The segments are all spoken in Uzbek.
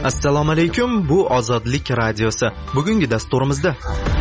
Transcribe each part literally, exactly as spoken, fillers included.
Assalomu alaykum, bu Ozodlik radiosi. Bugungi dasturimizda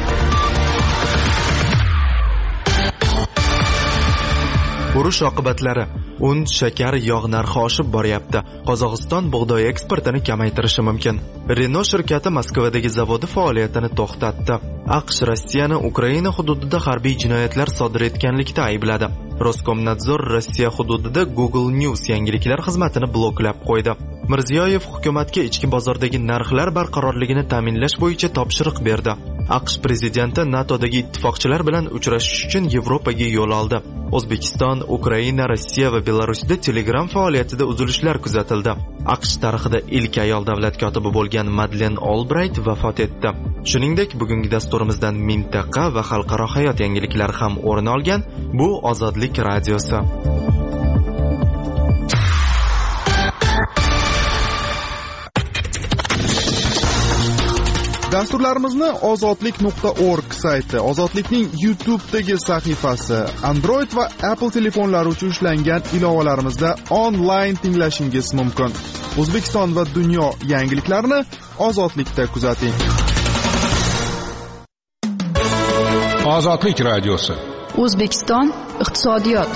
urush oqibatlari, un, shakar, yog' narxi oshib boryapti. Qozog'iston bug'doy eksportini kamaytirishi mumkin. Renault shirkati Moskvadagi zavodi faoliyatini to'xtatdi. AQSh Rossiyani Ukraina hududida harbiy jinoyatlar sodir etganlikda aybladi. Roskomnadzor Rossiya hududida Google News yangiliklar xizmatini bloklab qo'ydi. Mirziyoyev hukumatga ichki bozordagi narxlar barqarorligini ta'minlash bo'yicha topshiriq berdi. AQSh prezidenti NATOdagi ittifoqchilar bilan uchrashish uchun Yevropaga yo'l oldi. O'zbekiston, Ukraina, Rossiya va Belarusda Telegram faoliyatida uzilishlar kuzatildi. AQSh tarixida ilk ayol davlat kotibi bo'lgan Madlen Albright vafot etdi. Shuningdek, bugungi dasturimizdan mintaqa va xalqaro hayot yangiliklari ham o'rin olgan. Bu Ozodlik radiosi. Dasturlarimizni ozodlik nuqta org sayti, Ozodlikning YouTube'dagi sahifasi, Android va Apple telefonlari uchun ishlangan ilovalarimizda onlayn tinglashingiz mumkin. O'zbekiston va dunyo yangiliklarini Ozodlikda kuzating. Ozodlik radiosi. O'zbekiston iqtisodiyot.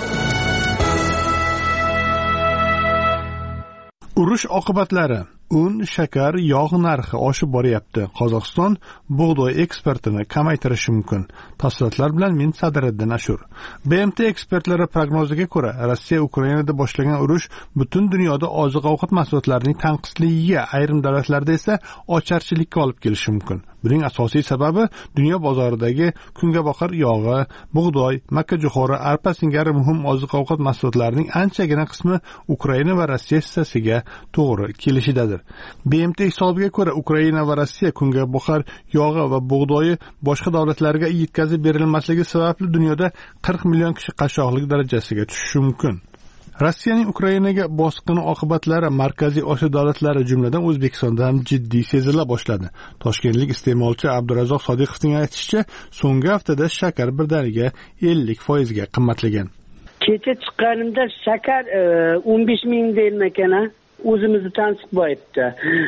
Urush oqibatlari. Un, shakar, yog' narxi oshib boryapti. Qozog'iston bug'doy eksportini kamaytirishi mumkin. Tafsilotlar bilan men Sadiriddin Ashur. B M T ekspertlari prognoziga ko'ra, Rossiya Ukrainada boshlagan urush butun dunyoda oziq-ovqat mahsulotlarining tanqisligiga, ayrim davlatlarda esa ocharchilikka olib kelishi mumkin. Buning asosiy sababi dunyo bozoridagi kungaboqar yog'i, bug'doy, makkajo'xori, arpa singari muhim oziq-ovqat mahsulotlarining anchagina qismi Ukraina va Rossiya hissasiga to'g'ri kelishidadir. B M T hisobiga ko'ra, Ukraina va Rossiya kungaboqar yog'i va bug'doyi boshqa davlatlarga yetkazib berilmasligi sababli dunyoda qirq million kishi qashshoqlik darajasiga tushishi mumkin. Rossiyaning Ukrainaga bosqini oqibatlari Markaziy Osiyo davlatlari jumladan O'zbekistonda ham jiddiy sezila boshladi. Toshkentlik iste'molchi Abdurazzoq Sodiqovning aytishicha, so'nggi haftada shakar birdaniga ellik foizga qimmatlagan. Kecha chiqqanimda shakar o'n besh ming deyilmagan, o'zimizni tansiq bo'yibdi.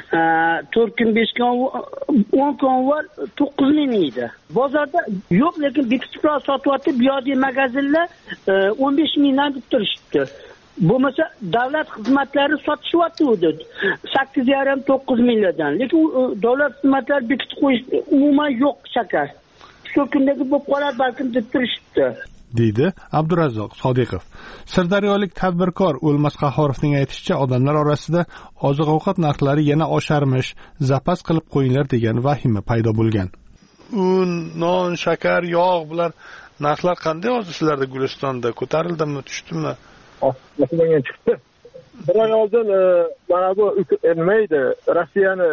to'rt kun, besh kun, o'n kun var to'qqiz ming edi. Bozorda yo'q, lekin bekitiblar sotyapti, bu yoqdagi magazinlar o'n besh mingdan deb turishibdi. Bo'lmasa davlat xizmatlari sotishyapti edi sakkiz yarim to'qqiz mingdan. Lekin davlat xizmatlari bekitib qo'yish umuman yo'q shakar. Shu kundagi bo'lib qolar balkim deb turishibdi, deydi Abdurazzoq Sodiqov. Sirdaryolik tadbirkor O'lmas Qahhorovning aytishicha, odamlar orasida oziq-ovqat narxlari yana osharmish, zapas qilib qo'yinglar degan vahima paydo bo'lgan. Un, non, shakar, yog' bular narxlar qanday hozir sizlarda Gulistonda? Ko'tarildimi, tushdimi? Osmonga chiqdi. Bir oy oldin mana bu nima edi? Rossiyani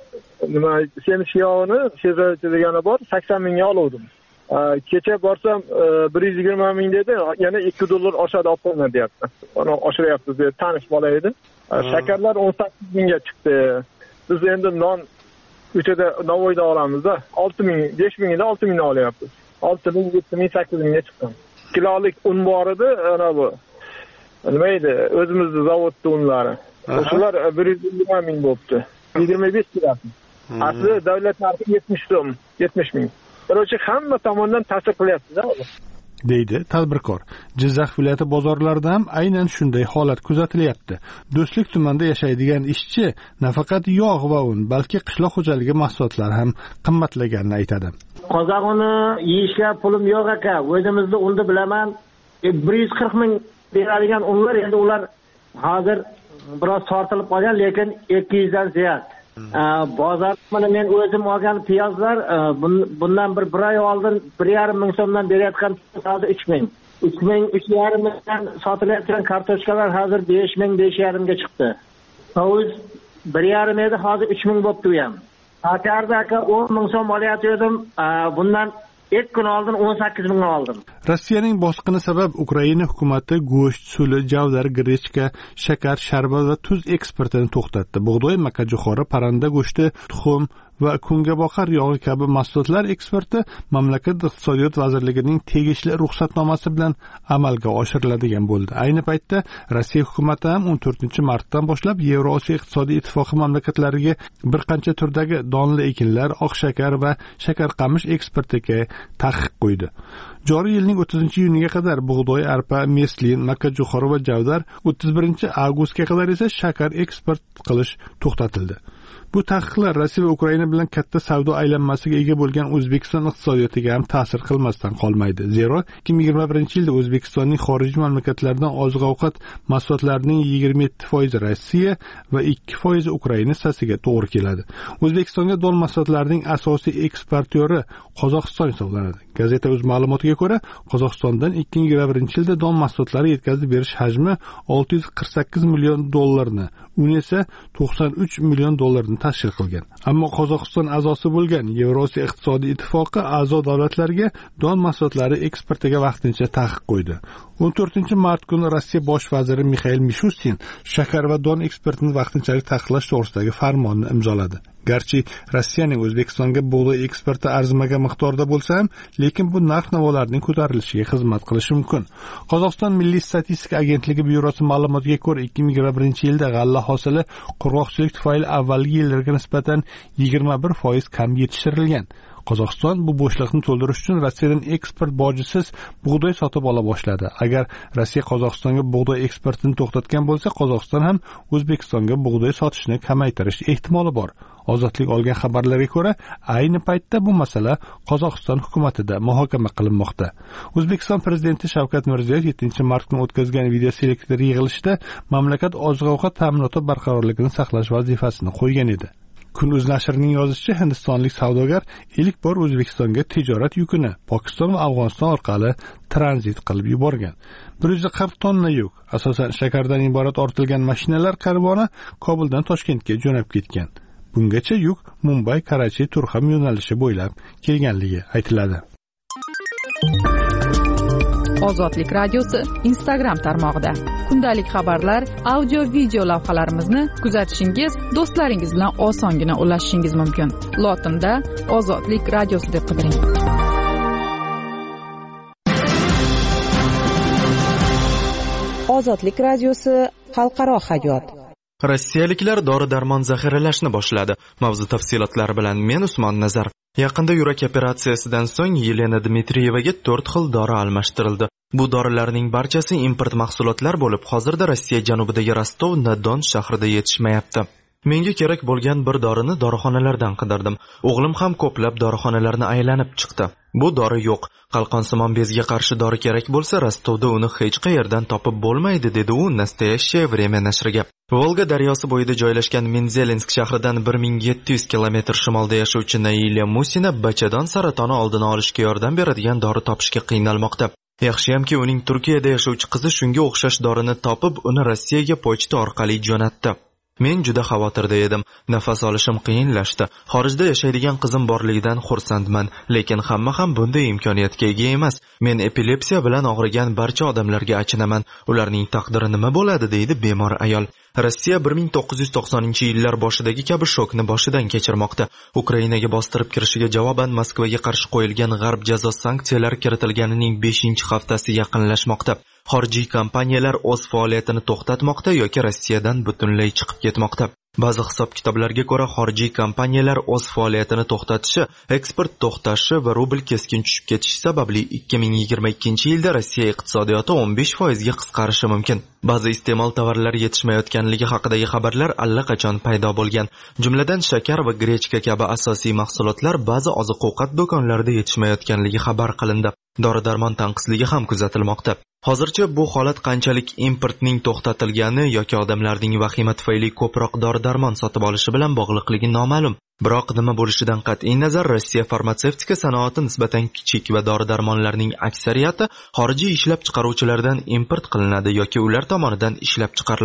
nima semiz yog'ini shezovchi degani bor, sakson mingga oluvdim. Kecha borsam bir yuz yigirma ming dedi, yana ikki dollar oshadi olib qo'yinglar deyapti. Uni oshiryapti deb tanish bola edi. Shakarlar o'n sakkiz mingga chiqdi. Biz endi non uchada Navoiyda olamiz-da, olti ming, besh mingdan olti mingdan olyapmiz. olti ming, yetti ming, sakkiz mingga chiqqan. Kilolik un bor edi, ana bu. Nima edi? O'zimizning zavodda unlari. O'shalar bir yuz yigirma ming bo'libdi. yigirma besh kilo. Asli davlat narxi yetmish so'm, yetmish ming. Birochi hamma tomondan ta'sir qilyapti-da, deydi tadbirkor. Jizzax viloyati bozorlarida ham aynan shunday holat kuzatilyapti. Do'stlik tumanida yashaydigan ishchi nafaqat yog' va un, balki qishloq xo'jaligi mahsulotlari ham qimmatlaganini aytadi. Qozoq uni yeyishga pulim yo'q aka. O'zimizda unda bilaman, bir yuz qirq ming beradigan unlar endi ular hozir biroz tortilib qolgan, lekin ikki yuz dan ziyod. Bozor mana men o'zim olgan piyozlar bundan bir bir oy oldin bir yarim ming so'mdan berayotgan hozir uch ming. uch ming, uch yarim mingdan sotilayotgan kartoshkalar hozir besh ming, besh yarim ga chiqdi. Hovuz bir yarim edi, hozir uch ming bo'libdi u ham. Sakarda aka o'n ming so'm olayotgandim, bundan ikki kun oldin o'n sakkiz ming oldim. Rossiyaning bosqini sabab Ukraina hukumati go'sht, suli, javdar, grechka, shakar, sharbat va tuz eksportini to'xtatdi. Bug'doy, makkajo'xori, parranda go'shti, tuxum va kungaboqar yog'i kabi mahsulotlar eksporti mamlakat iqtisodiyot vazirligining tegishli ruxsatnomasi bilan amalga oshiriladigan bo'ldi. Ayni paytda Rossiya hukumati ham o'n to'rtinchi martdan boshlab Yevrosiyo iqtisodiy ittifoqi mamlakatlariga bir qancha turdagi donli ekinlar, oq shakar va shakarqamish eksportiga taqiq qo'ydi. Joriy yilning o'ttizinchi iyuniga qadar bug'doy, arpa, meslin, makkajo'xori va javdar, o'ttiz birinchi avgustga qadar esa shakar eksport qilish to'xtatildi. Bu taqiqlar Rossiya va Ukraina bilan katta savdo aylanmasiga ega bo'lgan O'zbekiston iqtisodiyotiga ham ta'sir qilmasdan qolmaydi. Zero ikki ming yigirma birinchi yilda O'zbekistonning xorijiy mamlakatlardan oziq-ovqat mahsulotlarining yigirma yetti foizi Rossiya va ikki foizi Ukraina hissasiga to'g'ri keladi. O'zbekistonga don mahsulotlarining asosiy eksportyori Qozog'iston hisoblanadi. Gazeta o'z ma'lumotiga ko'ra, Qozog'istondan ikki ming yigirma birinchi yilda don mahsulotlari yetkazib berish hajmi olti yuz qirq sakkiz million dollarni, un esa to'qson uch million dollarni tashkil qilgan. Ammo Qozog'iston a'zosi bo'lgan Yevrosiyo iqtisodiy ittifoqi a'zo davlatlarga don mahsulotlari eksportiga vaqtincha taqiq qo'ydi. o'n to'rtinchi mart kuni Rossiya bosh vaziri Mixail Mishustin shakar va don eksportini vaqtinchalik taqiqlash to'g'risidagi farmonni imzoladi. Garchi Rossiyaning O'zbekistonga bug'doy eksporti arzimagan miqdorda bo'lsa ham, lekin bu narx-navolarning ko'tarilishiga xizmat qilishi mumkin. Qozog'iston Milliy statistika agentligi byurosi ma'lumotiga ko'ra, ikki ming yigirma birinchi yilda g'alla hosili qurg'oqchilik tufayli avvalgi yillarga nisbatan yigirma bir foiz kam yetishtirilgan. Qozog'iston bu bo'shliqni to'ldirish uchun Rossiyadan eksport bojisiz bug'doy sotib ola boshladi. Agar Rossiya Qozog'istonga bug'doy eksportini to'xtatgan bo'lsa, Qozog'iston ham O'zbekistonga bug'doy sotishni kamaytirish ehtimoli bor. Ozodlik olgan xabarlarga ko'ra, ayni paytda bu masala Qozog'iston hukumatida muhokama qilinmoqda. O'zbekiston prezidenti Shavkat Mirziyoyev yettinchi mart kuni o'tkazgan video selektor yig'ilishida mamlakat oziq-ovqat ta'minoti barqarorligini saqlash vazifasini qo'ygan edi. Kun.uz nashrining yozishicha, hindistonlik savdogar ilk bor O'zbekistonga tijorat yukini Pokiston va Afg'oniston orqali tranzit qilib yuborgan. bir yuz qirq tonna yuk, asosan shakardan iborat ortilgan mashinalar karvoni Kobuldan Toshkentga jo'nab ketgan. Bungacha yuk Mumbay, Karachi, Turxam yo'nalishi bo'ylab kelganligi aytiladi. Ozodlik radiosi Instagram tarmog'ida kundalik xabarlar, audio video lavhalarimizni kuzatishingiz, do'stlaringiz bilan osongina ulashishingiz mumkin. Lotinda Ozodlik radiosi deb qidiring. Ozodlik radiosi xalqaro hayot. Rossiyaliklar dori-darmon zaxiralashni boshladi. Mavzu tafsilotlari bilan men Usmon Nazar. Yaqinda yurak operatsiyasidan so'ng Yelena Dmitriyevaga to'rt xil dori almashtirildi. Bu dorilarning barchasi import mahsulotlar bo'lib, hozirda Rossiya janubidagi Rostov-na-Don shahrida yetishmayapti. Menga kerak bo'lgan bir dorini dorixonalardan qidirdim. O'g'lim ham ko'plab dorixonalarni aylanib chiqdi. Bu dori yo'q. Qalqonsimon bezga qarshi dori kerak bo'lsa, Rostovda uni hech qayerdan topib bo'lmaydi, dedi u Nastoящее время nashriga. Volga daryosi bo'yida joylashgan Menzelinsk shahridan bir ming yetti yuz kilometr shimolda yashovchi Naila Musina bachadon saratoni oldini olishga yordam beradigan dori topishga qiynalmoqda. Yaxshiyamki uning Turkiyada yashovchi qizi shunga o'xshash dorini topib, uni Rossiyaga pochta orqali jo'natdi. Men juda xavotirda edim. Nafas olishim qiyinlashdi. Xorijda yashaydigan qizim borligidan xursandman, lekin hamma ham bunday imkoniyatga ega emas. Men epilepsiya bilan og'rigan barcha odamlarga achinaman. Ularning taqdiri nima bo'ladi, deydi bemor ayol. Rossiya bir ming to'qqiz yuz to'qsoninchi yillar boshidagi kabi shokni boshidan kechirmoqda. Ukrainaga bostirib kirishiga javoban Moskvaga qarshi qo'yilgan g'arb jazo sanksiyalari kiritilganining beshinchi haftasi yaqinlashmoqda. Xorijiy kompaniyalar o'z faoliyatini to'xtatmoqda yoki Rossiyadan butunlay chiqib ketmoqda. Ba'zi hisob-kitoblarga ko'ra, xorijiy kompaniyalar o'z faoliyatini to'xtatishi, eksport to'xtashi va rubl keskin tushib ketishi sababli ikki ming yigirma ikkinchi yilda Rossiya iqtisodiyoti o'n besh foizga qisqarishi mumkin. Ba'zi iste'mol tovarlari yetishmayotganligi haqidagi xabarlar allaqachon paydo bo'lgan. Jumladan shakar va grechka kabi asosiy mahsulotlar ba'zi oziq-ovqat do'konlarida yetishmayotganligi xabar qilindi. Dori-darmon tanqisligi ham kuzatilmoqda. Hozircha bu holat qanchalik importning to'xtatilgani yoki odamlarning vahima tufayli ko'proq dori-darmon sotib olishi bilan bog'liqligi noma'lum. Biroq nima bo'lishidan qat'iy nazar, Rossiya farmatsevtika sanoati nisbatan kichik va dori-darmonlarning aksariyati xorijiy ishlab chiqaruvchilardan import qilinadi yoki ular tomonidan ishlab chiqariladi.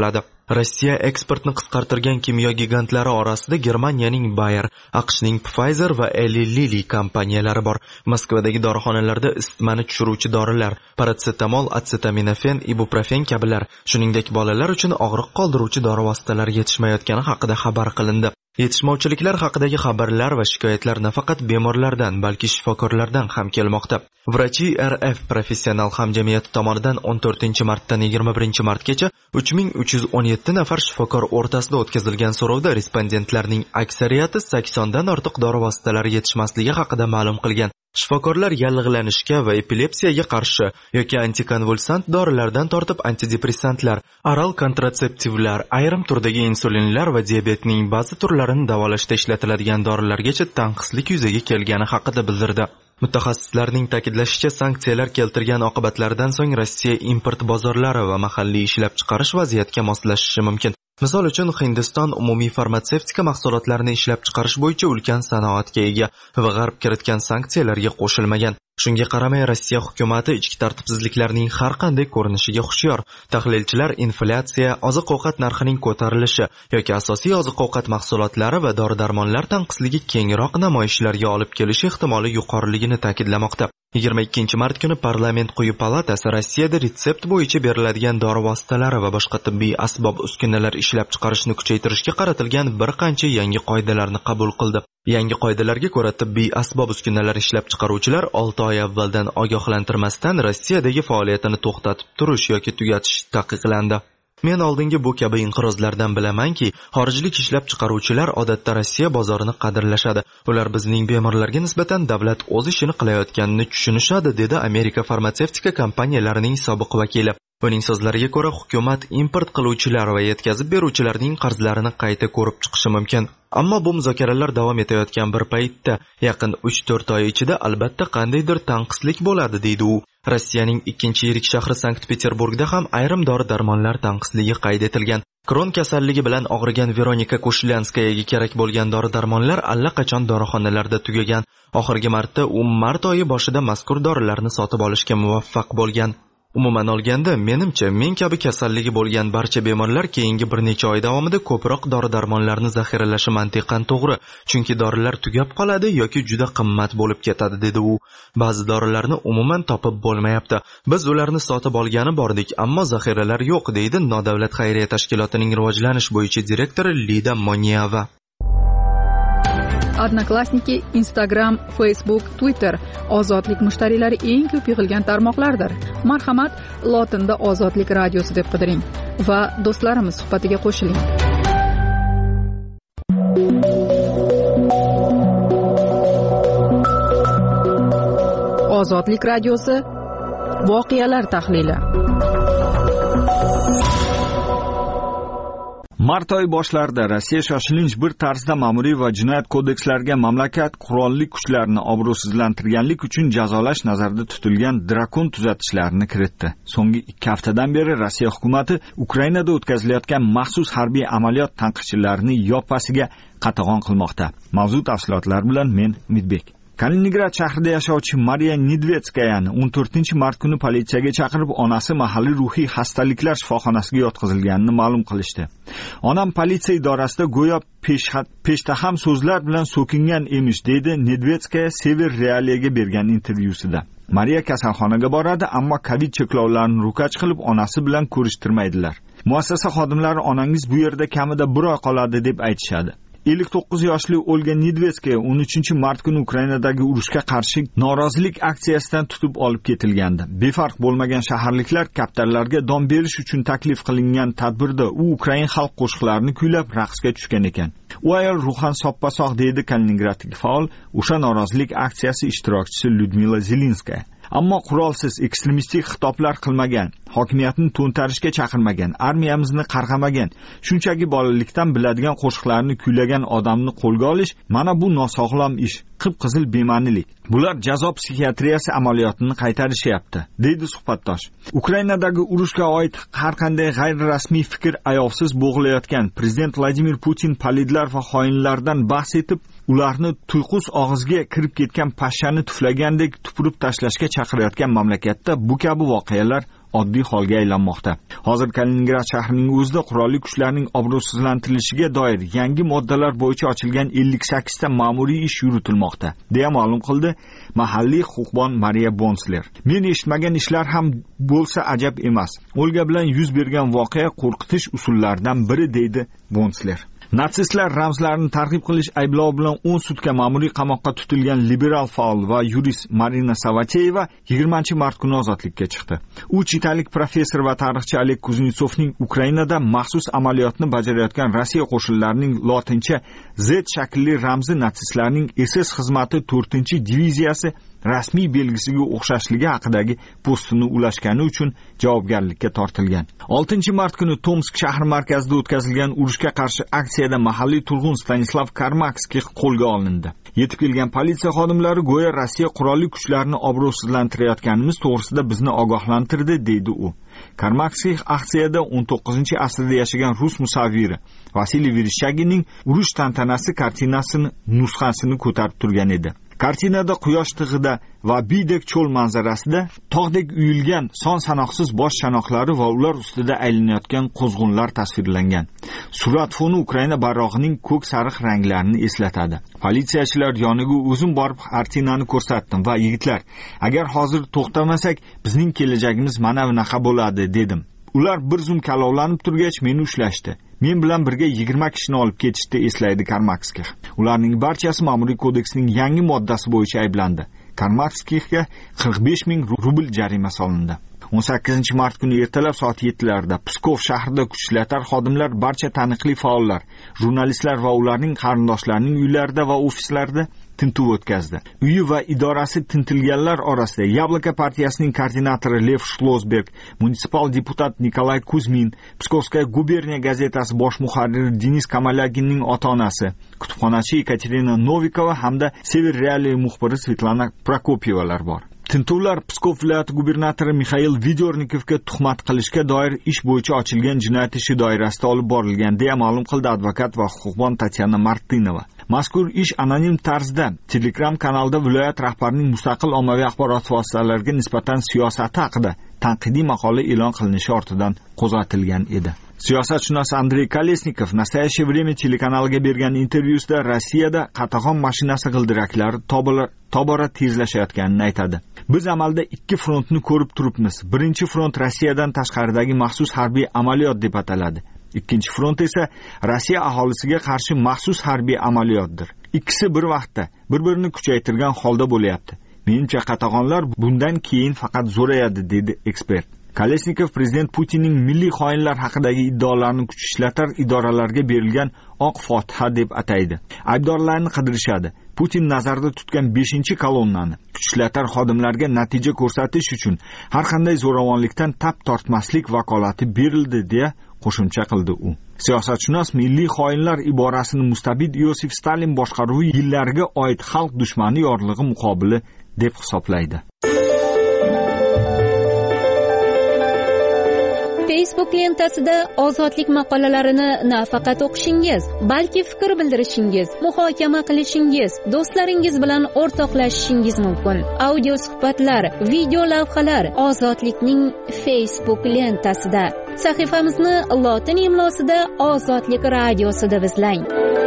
Rossiya eksportni qisqartirgan kimyo gigantlari orasida Germaniyaning Bayer, AQShning Pfizer va Eli Lilly kompaniyalari bor. Moskvadagi dorixonalarda isitmani tushiruvchi dorilar, paratsetamol, atsetaminofен, ibuprofen kabilar, shuningdek bolalar uchun og'riq qoldiruvchi dori vositalari yetishmayotgani haqida xabar qilindi. Yetishmovchiliklar haqidagi xabarlar va shikoyatlar nafaqat bemorlardan, balki shifokorlardan ham kelmoqda. Vrachi R F professional hamjamiyati tomonidan o'n to'rtinchi martdan yigirma birinchi martgacha uch ming uch yuz o'n yetti nafar shifokor o'rtasida o'tkazilgan so'rovda respondentlarning aksariyati saksondan ortiq dori vositalari yetishmasligi haqida ma'lum qilgan. Shifokorlar yallig'lanishga va epilepsiyaga qarshi yoki antikonvulsant dorilardan tortib antidepressantlar, oral kontratseptivlar, ayrim turdagi insulinlar va diabetning ba'zi turlarini davolashda ishlatiladigan dorilargacha tanqislik yuzaga kelgani haqida bildirdi. Mutaxassislarning ta'kidlashicha, sanksiyalar keltirgan oqibatlaridan so'ng Rossiya import bozorlari va mahalliy ishlab chiqarish vaziyatga moslashishi mumkin. Misol uchun, Hindiston umumiy farmatsevtika mahsulotlarini ishlab chiqarish bo'yicha ulkan sanoatga ega va G'arb kiritgan sanksiyalarga qo'shilmagan. Shunga qaramay, Rossiya hukumati ichki tartibsizliklarning har qanday ko'rinishiga hushyor. Tahlilchilar inflyatsiya, oziq-ovqat narxining ko'tarilishi yoki asosiy oziq-ovqat mahsulotlari va dori-darmonlar tanqisligi kengroq namoyishlarga olib kelishi ehtimoli yuqoriligini ta'kidlamoqda. yigirma ikkinchi mart kuni parlament quyi palatasi Rossiyada retsept bo'yicha beriladigan dori vositalari va boshqa tibbiy asbob uskunalar ishlab chiqarishni kuchaytirishga qaratilgan bir qancha yangi qoidalarni qabul qildi. Yangi qoidalarga ko'ra, tibbiy asbob uskunalar ishlab chiqaruvchilar olti oy avvaldan ogohlantirmasdan Rossiyadagi faoliyatini to'xtatib turish yoki tugatish taqiqlandi. Men oldingi bu kabi inqirozlardan bilamanki, xorijlik ishlab chiqaruvchilar odatda Rossiya bozorini qadrlashadi. Ular bizning bemorlarga nisbatan davlat o'z ishini qilayotganini tushunishadi, dedi Amerika farmatsevtika kompaniyalarining sobiq vakili. Uning so'zlariga ko'ra, hukumat import qiluvchilar va yetkazib beruvchilarning qarzlarini qayta ko'rib chiqishi mumkin. Ammo bu muzokaralar davom etayotgan bir paytda, yaqin uch to'rt oy ichida albatta qandaydir tanqislik bo'ladi, deydi u. Rossiyaning ikkinchi yirik shahri Sankt-Peterburgda ham ayrim dori-darmonlar tanqisligi qayd etilgan. Kron kasalligi bilan og'rigan Veronika Kushlyanskayaga kerak bo'lgan dori-darmonlar allaqachon dorixonalarda tugagan. Oxirgi marta u mart oyi boshida mazkur dorilarni sotib olishga muvaffaq bo'lgan. Umuman olganda, menimcha, men kabi kasalligi bo'lgan barcha bemorlar keyingi bir necha oy davomida ko'proq dori-darmonlarni zaxiralashi mantiqan to'g'ri, chunki dorilar tugab qoladi yoki juda qimmat bo'lib ketadi, dedi u. Ba'zi dorilarni umuman topib bo'lmayapti. Biz ularni sotib olgani bordik, ammo zaxiralar yo'q, deydi nodavlat xayriya tashkilotining rivojlanish bo'yicha direktori Lida Monieva. Odnoklassniki, Instagram, Facebook, Twitter ozodlik mushtariylari eng ko'p yig'ilgan tarmoqlardir. Marhamat, lotinda Ozodlik radiosi deb qidiring va do'stlarimiz suhbatiga qo'shiling. Ozodlik radiosi voqealar tahlili. Mart oyi boshlarida Rossiya shoshilinch bir tarzda ma'muriy va jinoyat kodekslariga mamlakat qurolli kuchlarini obro'sizlantirganlik uchun jazolash nazarda tutilgan drakon tuzatishlarni kiritdi. So'nggi ikki haftadan beri Rossiya hukumati Ukrainada o'tkazilayotgan maxsus harbiy amaliyot tanqidchilarini yoppasiga qatag'on qilmoqda. Mavzu tafsilotlar bilan men Umidbek. Kaliningrad shahrida yashovchi Mariya Nedvetskayani o'n to'rtinchi mart kuni politsiyaga chaqirib, onasi mahalliy ruhiy xastaliklar shifoxonasiga yotqizilganini ma'lum qilishdi. Onam politsiya idorasida go'yo peshtaham so'zlar bilan so'kingan emish, deydi Nedvetskaya Sever Realiyaga bergan intervyusida. Mariya kasalxonaga boradi, ammo Covid cheklovlarini ro'kach qilib onasi bilan ko'rishtirmaydilar. Muassasa xodimlari onangiz bu yerda kamida bir oy qoladi deb aytishadi. ellik to'qqiz yoshli Olga Nedvetskaya o'n uchinchi mart kuni Ukrainadagi urushga qarshi norozilik aksiyasidan tutib olib ketilgandi. Befarq bo'lmagan shaharliklar kaptarlarga dom berish uchun taklif qilingan tadbirda u Ukrain xalq qo'shiqlarini kuylab raqsga tushgan ekan. U ayol ruhan soppa-sog', deydi Kaliningradlik faol, o'sha norozilik aksiyasi ishtirokchisi Lyudmila Zelenskaya. Ammo qurolsiz ekstremistik xitoblar qilmagan, hokimiyatni to'ntarishga chaqirmagan, armiyamizni qarg'amagan, shunchaki bolalikdan biladigan qo'shiqlarni kuylagan odamni qo'lga olish, mana bu nosog'lom ish, qip-qizil bema'nilik. Bular jazo psixiatriyasi amaliyotini qaytarishyapti, deydi suhbatdosh. Ukrainadagi urushga oid har qanday g'ayri-rasmiy fikr ayovsiz bo'g'ilayotgan prezident Vladimir Putin palidlar va xoinlardan bahs etib, ularni tuyqus og'izga kirib ketgan pashshani tuflagandek tupurib tashlashga chaqirayotgan mamlakatda bu kabi voqealar oddiy holga aylanmoqda. Hozir Kaliningrad shahrining o'zida qurolli kuchlarning obro'sizlantirilishiga doir yangi moddalar bo'yicha ochilgan ellik sakkiz ta ma'muriy ish yuritilmoqda, deya ma'lum qildi mahalliy huquqbon Mariya Bonsler. Men eshitmagan ishlar ham bo'lsa ajab emas. Olga bilan yuz bergan voqea qo'rqitish usullaridan biri, deydi Bonsler. Natsistlar ramzlarini targ'ib qilish ayblovi bilan o'n sutka ma'muriy qamoqqa tutilgan liberal faol va yurist Marina Savateyeva yigirmanchi mart kuni ozodlikka chiqdi. U chitalik professor va tarixchi Oleg Kuznetsovning Ukrainada maxsus amaliyotni bajarayotgan Rossiya qo'shinlarining lotincha Z shaklli ramzi natsistlarning S S xizmati to'rtinchi diviziyasi rasmiy belgisiga o'xshashligi haqidagi postini ulashgani uchun javobgarlikka tortilgan. oltinchi mart kuni Tomsk shahri markazida o'tkazilgan urushga qarshi aksiyada mahalliy turg'un Stanislav Karmakskiy qo'lga olindi. Yetib kelgan politsiya xodimlari go'yo Rossiya qurolli kuchlarini obro'sizlantirayotganimiz to'g'risida bizni ogohlantirdi, deydi u. Karmakskiy aksiyada o'n to'qqizinchi asrda yashagan rus musavviri Vasiliy Vereshchaginning urush tantanasi kartinasini nusxasini ko'tarib turgan edi. Kartinada quyosh tig'ida va biydek cho'l manzarasida tog'dek uyilgan son sanoqsiz bosh chanoqlari va ular ustida aylanayotgan qo'zg'unlar tasvirlangan. Surat foni Ukraina bayrog'ining ko'k sariq ranglarini eslatadi. Politsiyachilar yoniga o'zim borib kartinani ko'rsatdim va yigitlar, agar hozir to'xtamasak, bizning kelajagimiz mana bunaqa bo'ladi, dedim. Ular bir zum kalovlanib turgach meni ushlashdi. Men bilan birga yigirma kishini olib ketishdi, eslaydi Karmakskiy. Ularning barchasi ma'muriy kodeksning yangi moddasi bo'yicha ayblandi. Karmakskiyga qirq besh ming rubl jarima solindi. o'n sakkizinchi mart kuni ertalab soat yettilarda Pskov shahrida kuchlar xodimlar barcha taniqli faollar, jurnalistlar va ularning qarindoshlarining uylarida va ofislarida tintuv o'tkazdi. Uyi va idorasi tintilganlar orasida Yabloko partiyasining koordinatori Lev Shlosberg, munisipal deputat Nikolay Kuzmin, Pskovskaya guberniya gazetasi bosh muharriri Denis Kamalaginning ota-onasi, kutubxonachi Ekaterina Novikova hamda Sever Realiy muxbiri Svetlana Prokopyevalar bor. Tintuvlar Pskov viloyati gubernatori Mikhail Vidornikovga tuhmat qilishga doir ish bo'yicha ochilgan jinoyat ishi doirasida olib borilgan, deya ma'lum qildi advokat va huquqbon Tatyana Martinova. Mazkur ish anonim tarzda Telegram kanalida viloyat rahbarining mustaqil ommaviy axborot vositalariga nisbatan siyosati haqida tanqidiy maqola e'lon qilinishi ortidan qo'zg'atilgan edi. Siyosatshunos Andrey Kolesnikov Nastoящее время telekanaliga bergan intervyusida Rossiyada qatag'on mashinasi g'ildiraklari tobora tezlashayotganini aytadi. Biz amalda ikki frontni ko'rib turibmiz. Birinchi front Rossiyadan tashqaridagi maxsus harbiy amaliyot deb ataladi. Ikkinchi front esa Rossiya aholisiga qarshi maxsus harbiy amaliyotdir. Ikkisi bir vaqtda bir-birini kuchaytirgan holda bo'lyapti. Menimcha qatag'onlar bundan keyin faqat zo'rayadi, dedi ekspert. Kolesnikov prezident Putinning milliy xoinlar haqidagi iddaolarini kuch ishlatar idoralarga berilgan oq fotiha deb ataydi. Aybdorlarni qidirishadi. Putin nazarda tutgan beshinchi kolonnani kuch ishlatar xodimlarga natija ko'rsatish uchun har qanday zo'ravonlikdan tap tortmaslik vakolati berildi, deya qo'shimcha qildi u. Siyosatshunos milliy xoinlar iborasini mustabid Iosif Stalin boshqaruvi yillariga oid xalq dushmani yorlig'i muqobili deb hisoblaydi. Facebook lentasida ozodlik maqolalarini nafaqat o'qishingiz, balki fikr bildirishingiz, muhokama qilishingiz, do'stlaringiz bilan o'rtoqlashishingiz mumkin. Audio suhbatlar, video lavhalar Ozodlikning Facebook lentasida. Sahifamizni lotin imlosida Ozodlik radiosi deb izlang.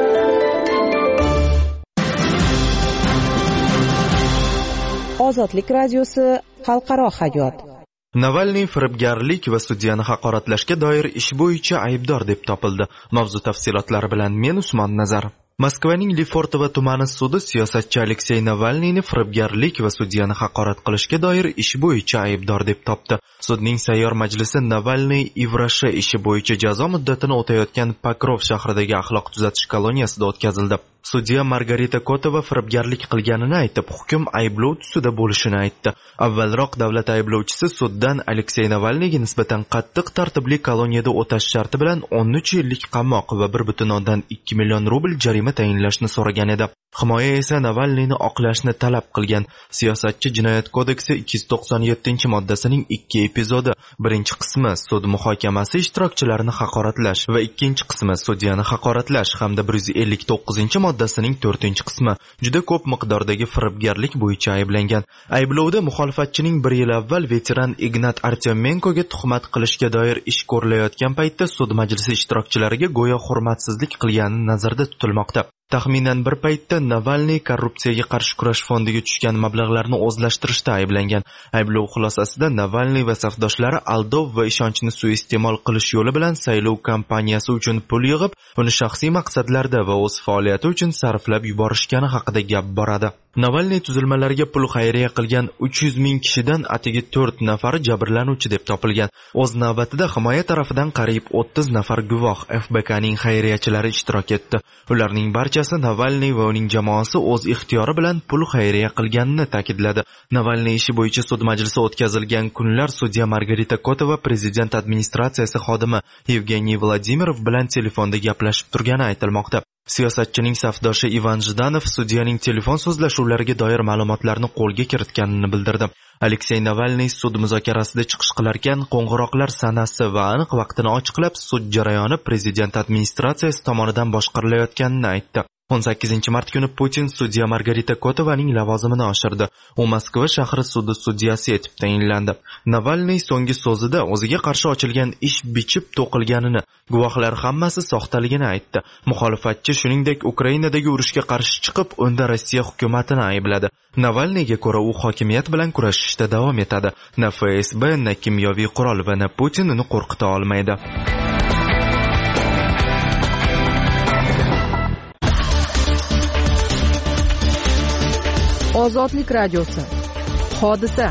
Ozodlik radiosi xalqaro hayot. Navalniy firibgarlik va sudyani haqoratlashga doir ish bo'yicha aybdor deb topildi. Mavzu tafsilotlari bilan men Usmon Nazarov. Moskvaning Lefortovo tumani sudi siyosatchi Aleksey Navalniyni firibgarlik va sudyani haqorat qilishga doir ish bo'yicha aybdor deb topdi. Sudning sayyor majlisi Navalniy Ivrashi ishi bo'yicha jazo muddatini o'tayotgan Pokrov shahridagi axloq tuzatish koloniyasida o'tkazildi. Sudya Margarita Kotova firibgarlik qilganini aytib, hukm ayblov tusida bo'lishini aytdi. Avvalroq davlat ayblovchisi suddan Aleksey Navalniyga nisbatan qattiq tartibli koloniyada o'tash sharti bilan o'n uch yillik qamoq va bir butun o'ndan ikki million rubl jarima tayinlashni so'ragan edi. Himoya esa Navalniyni oqlashni talab qilgan. Siyosatchi jinoyat kodeksi ikki yuz to'qson yettinchi moddasining ikki epizodi, birinchi qismi sud muhokamasi ishtirokchilarini haqoratlash va ikkinchi qismi sudyani haqoratlash hamda bir yuz ellik to'qqizinchi modda moddasining to'rtinchi qismi juda ko'p miqdordagi firibgarlik bo'yicha ayblangan. Ayblovda muxolifatchining bir yil avval veteran Ignat Artyomenkoga tuhmat qilishga doir ish ko'rilayotgan paytda sud majlisi ishtirokchilariga go'yo hurmatsizlik qilgani nazarda tutilmoqda. Taxminan bir paytda Navalniy korrupsiyaga qarshi kurash fondiga tushgan mablag'larni o'zlashtirishda ayblangan. Ayblov xulosasida Navalniy va safdoshlari aldov va ishonchni suiiste'mol qilish yo'li bilan saylov kampaniyasi uchun pul yig'ib, uni shaxsiy maqsadlarda va o'z faoliyati uchun sarflab yuborishgani haqida gap boradi. Navalniy tuzilmalariga pul xayriya qilgan uch yuz ming kishidan atigi to'rt nafari jabrlanuvchi deb topilgan. O'z navbatida himoya tarafidan qariyb o'ttiz nafar guvoh F B K'ning xayriyachilari ishtirok etdi. Ularning barchasi Navalniy va uning jamoasi o'z ixtiyori bilan pul xayriya qilganini ta'kidladi. Navalniy ishi bo'yicha sud majlisi o'tkazilgan kunlar sudya Margarita Kotova prezident administratsiyasi xodimi Yevgeniy Vladimirov bilan telefonda gaplashib turgani aytilmoqda. Siyosatchining safdoshi Ivan Jdanov sudyaning telefon so'zlashuvlariga doir ma'lumotlarni qo'lga kiritganini bildirdi. Aleksey Navalniy sud muzokarasida chiqish qilarkan, qo'ng'iroqlar sanasi va aniq vaqtini ochiqlab, sud jarayoni prezident administratsiyasi tomonidan boshqarilayotganini aytdi. o'n sakkizinchi mart kuni Putin sudya Margarita Kotovaning lavozimini oshirdi. U Moskva shahri sudi sudyasi etib tayinlandi. Navalniy so'nggi so'zida o'ziga qarshi ochilgan ish bichib to'qilganini, guvohlar hammasi soxtaligini aytdi. Muxolifatchi shuningdek Ukrainadagi urushga qarshi chiqib, unda Rossiya hukumatini aybladi. Navalniyga ko'ra u hokimiyat bilan kurashishda davom etadi. Na F S B, na kimyoviy qurol va na Putin uni qo'rqita olmaydi. Ozodlik radiosi. Hodisa.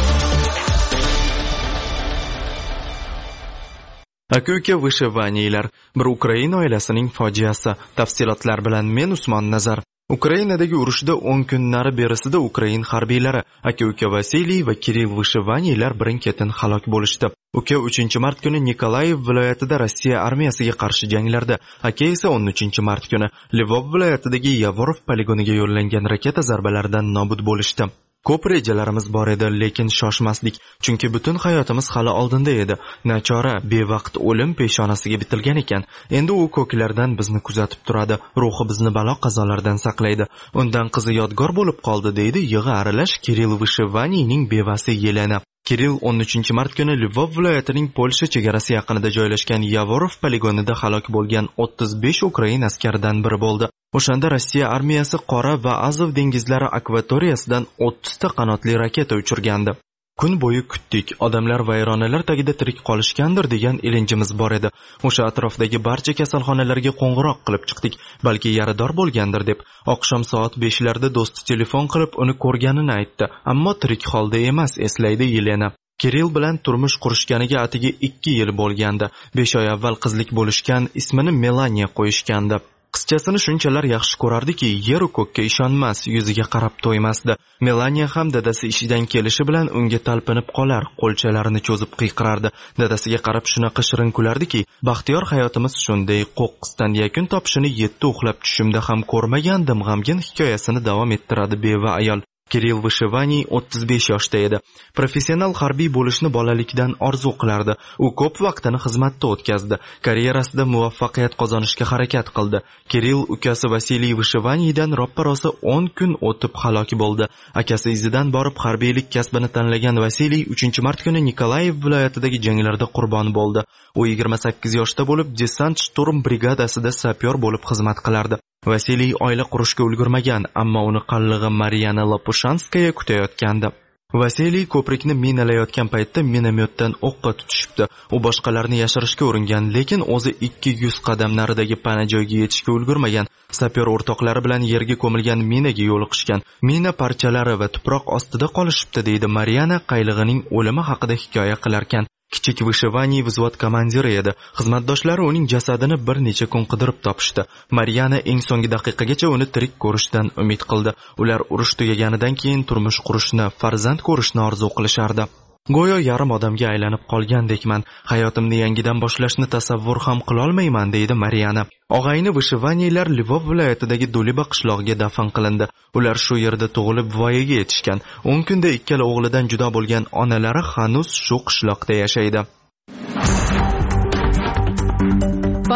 Aka-uka Vyshevaniylar, bir Ukraina oilasining fojiasi. Tafsilotlar bilan men Usmon Nazar. Ukrainadagi urushda o'n kunlari berisida Ukrain harbiylari aka-uka Vasiliy va Kirill Vyshevaniylar birin-ketin halok bo'lishdi. Uka uchinchi mart kuni Nikolayev viloyatida Rossiya armiyasiga qarshi janglarda, aka esa o'n uchinchi mart kuni Lvov viloyatidagi Yavorov poligoniga yo'llangan raketa zarbalaridan nobud bo'lishdi. Ko'p rejalarimiz bor edi, lekin shoshmasdik, chunki butun hayotimiz hali oldinda edi. Nachora, bevaqt o'lim peshonasiga bitilgan ekan. Endi u ko'klardan bizni kuzatib turadi, ruhi bizni balo qazolardan saqlaydi. Undan qizi yodgor bo'lib qoldi, deydi yig'i aralash Kirill Vyshevaniyning bevasi Yelena. Kirill o'n uchinchi mart kuni Lvov viloyatining Polsha chegarasi yaqinida joylashgan Yavorov poligonida halok bo'lgan o'ttiz besh Ukrain askaridan biri bo'ldi. O'shanda Rossiya armiyasi Qora va Azov dengizlari akvatoriyasidan o'ttizta qanotli raketa uchirgandi. Kun bo'yi kutdik, odamlar vayronalar tagida tirik qolishgandir degan ilinjimiz bor edi. O'sha atrofdagi barcha kasalxonalarga qo'ng'iroq qilib chiqdik, balki yarador bo'lgandir deb. Oqshom soat beshlarda do'sti telefon qilib uni ko'rganini aytdi, ammo tirik holda emas, eslaydi Yelena. Kirill bilan turmush qurishganiga atigi ikki yil bo'lgandi. besh oy avval qizlik bo'lishgan, ismini Melaniya qo'yishgandi. Qizchasini shunchalar yaxshi ko'rardiki, yer u ko'kka ishonmas, yuziga qarab to'ymasdi. Melaniya ham dadasi ishidan kelishi bilan unga talpinib qolar, qo'lchalarini cho'zib qiyqirardi. Dadasiga qarab shunaqa shirin kulardiki, baxtiyor hayotimiz shunday qo'qqisdan yakun topishini yetti uxlab tushimda ham ko'rmagandim, g'amgin hikoyasini davom ettiradi beva ayol. Kirill Vyshevaniy o'ttiz besh yoshda edi. Professional harbiy bo'lishni bolalikdan orzu qilardi. U ko'p vaqtini xizmatda o'tkazdi. Karyerasida muvaffaqiyat qozonishga harakat qildi. Kirill ukasi Vasiliy Vyshevaniydan roppa-rosa o'n kun o'tib halok bo'ldi. Akasi izidan borib harbiylik kasbini tanlagan Vasiliy uchinchi mart kuni Nikolayev viloyatidagi janglarda qurbon bo'ldi. U yigirma sakkiz yoshda bo'lib, desant shturm brigadasida sapyor bo'lib xizmat qilardi. Vasiliy oila qurishga ulgurmagan, ammo uni qallig'i Mariana Lopushanskaya kutayotgandi. Vasiliy ko'prikni minalayotgan paytda minomyotdan o'qqa tutishibdi. U boshqalarni yashirishga uringan, lekin o'zi ikki yuz qadam naridagi pana joyga yetishga ulgurmagan. Sapyor o'rtoqlari bilan yerga ko'milgan minaga yo'liqishgan. Mina parchalari va tuproq ostida qolishibdi, deydi Mariana qaylig'ining o'limi haqida hikoya qilarkan. Kichik Vyshevaniy vзвод komandiri edi. Xizmatdoshlari uning jasadini bir necha kun qidirib topishdi. Mariana eng so'nggi daqiqagacha uni tirik ko'rishdan umid qildi. Ular urush tugaganidan keyin turmush qurishni, farzand ko'rishni orzu qilishardi. Go'yo yarim odamga aylanib qolgandekman. Hayotimni yangidan boshlashni tasavvur ham qilolmayman, deydi Mariana. Og'ayni Vyshevaniylar Lvov viloyatidagi Duliba qishlog'iga dafn qilindi. Ular shu yerda tug'ilib voyaga yetishgan. o'n kunda ikkala o'g'lidan judo bo'lgan onalari hanuz shu qishloqda yashaydi.